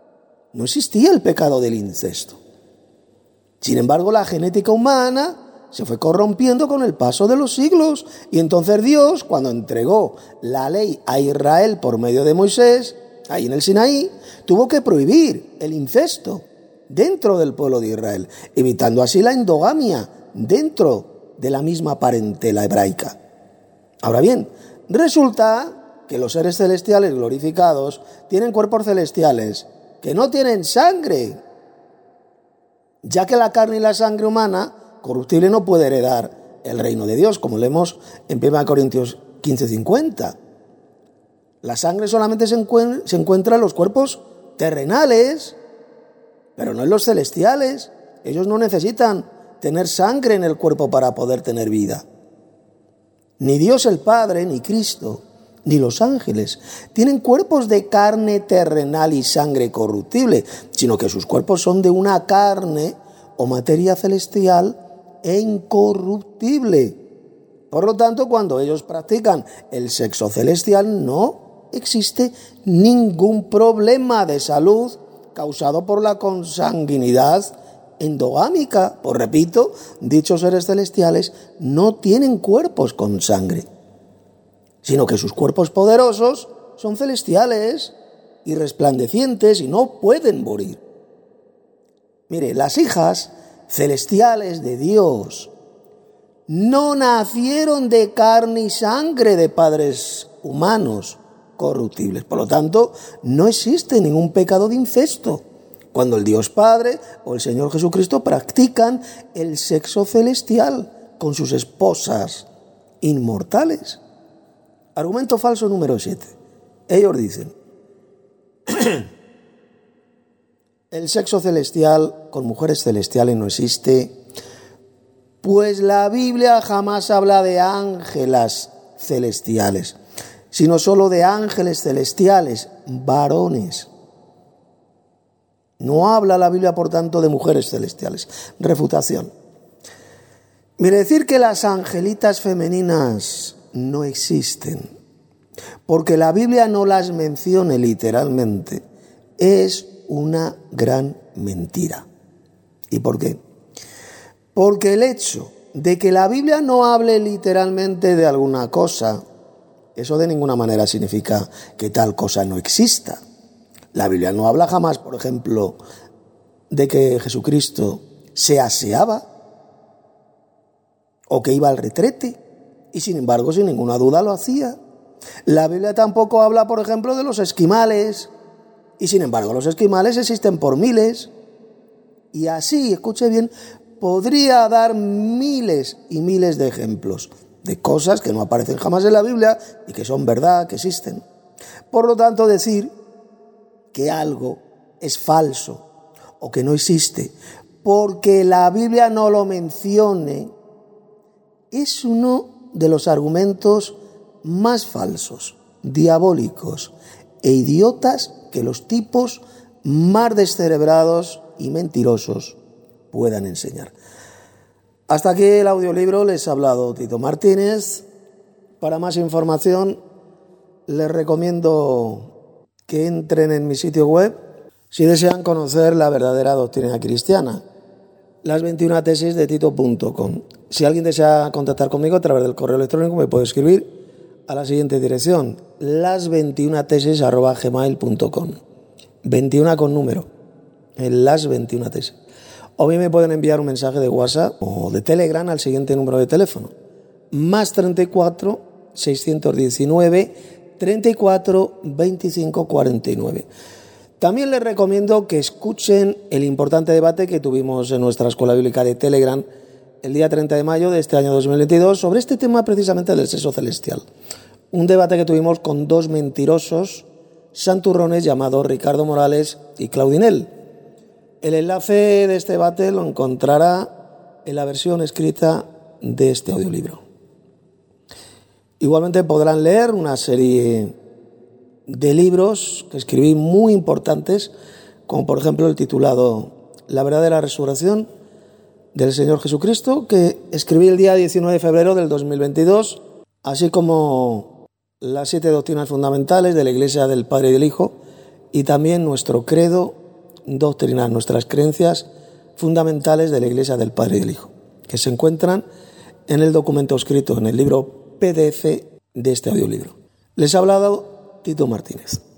no existía el pecado del incesto. Sin embargo, la genética humana se fue corrompiendo con el paso de los siglos. Y entonces Dios, cuando entregó la ley a Israel por medio de Moisés, ahí en el Sinaí, tuvo que prohibir el incesto dentro del pueblo de Israel, evitando así la endogamia dentro de la misma parentela hebraica. Ahora bien, resulta que los seres celestiales glorificados tienen cuerpos celestiales que no tienen sangre, ya que la carne y la sangre humana corruptible no puede heredar el reino de Dios, como leemos en 1 Corintios 15:50. La sangre solamente se encuentra en los cuerpos terrenales, pero no en los celestiales. Ellos no necesitan tener sangre en el cuerpo para poder tener vida. Ni Dios el Padre, ni Cristo, ni los ángeles tienen cuerpos de carne terrenal y sangre corruptible, sino que sus cuerpos son de una carne o materia celestial e incorruptible. Por lo tanto, cuando ellos practican el sexo celestial, no existe ningún problema de salud causado por la consanguinidad endogámica. Pues repito, dichos seres celestiales no tienen cuerpos con sangre, sino que sus cuerpos poderosos son celestiales y resplandecientes y no pueden morir. Mire, las hijas celestiales de Dios no nacieron de carne y sangre de padres humanos corruptibles. Por lo tanto, no existe ningún pecado de incesto cuando el Dios Padre o el Señor Jesucristo practican el sexo celestial con sus esposas inmortales. Argumento falso número 7. Ellos dicen: el sexo celestial con mujeres celestiales no existe, pues la Biblia jamás habla de ángelas celestiales, sino solo de ángeles celestiales, varones. No habla la Biblia, por tanto, de mujeres celestiales. Refutación. Mire, decir que las angelitas femeninas no existen, porque la Biblia no las menciona literalmente, es una gran mentira. ¿Y por qué? Porque el hecho de que la Biblia no hable literalmente de alguna cosa, eso de ninguna manera significa que tal cosa no exista. La Biblia no habla jamás, por ejemplo, de que Jesucristo se aseaba o que iba al retrete, y sin embargo, sin ninguna duda lo hacía. La Biblia tampoco habla, por ejemplo, de los esquimales, y sin embargo los esquimales existen por miles. Y así, escuche bien, podría dar miles y miles de ejemplos de cosas que no aparecen jamás en la Biblia y que son verdad, que existen. Por lo tanto, decir que algo es falso o que no existe porque la Biblia no lo mencione es uno de los argumentos más falsos, diabólicos e idiotas que los tipos más descerebrados y mentirosos puedan enseñar. Hasta aquí el audiolibro, les ha hablado Tito Martínez. Para más información les recomiendo que entren en mi sitio web si desean conocer la verdadera doctrina cristiana, las 21 tesis de Tito.com. Si alguien desea contactar conmigo a través del correo electrónico, me puede escribir a la siguiente dirección: las21tesis@gmail.com. 21 con número, en las 21 tesis. O bien me pueden enviar un mensaje de WhatsApp o de Telegram al siguiente número de teléfono: más 34 619 34 25 49. También les recomiendo que escuchen el importante debate que tuvimos en nuestra escuela bíblica de Telegram el día 30 de mayo de este año 2022 sobre este tema precisamente del sexo celestial. Un debate que tuvimos con dos mentirosos santurrones llamados Ricardo Morales y Claudinel. El enlace de este debate lo encontrará en la versión escrita de este audiolibro. Igualmente podrán leer una serie de libros que escribí muy importantes, como por ejemplo el titulado La verdadera resurrección del Señor Jesucristo, que escribí el día 19 de febrero del 2022, así como las 7 doctrinas fundamentales de la Iglesia del Padre y del Hijo, y también nuestro credo doctrinal, nuestras creencias fundamentales de la Iglesia del Padre y del Hijo. que se encuentran en el documento escrito en el libro PDF de este audiolibro. Les ha hablado Tito Martínez.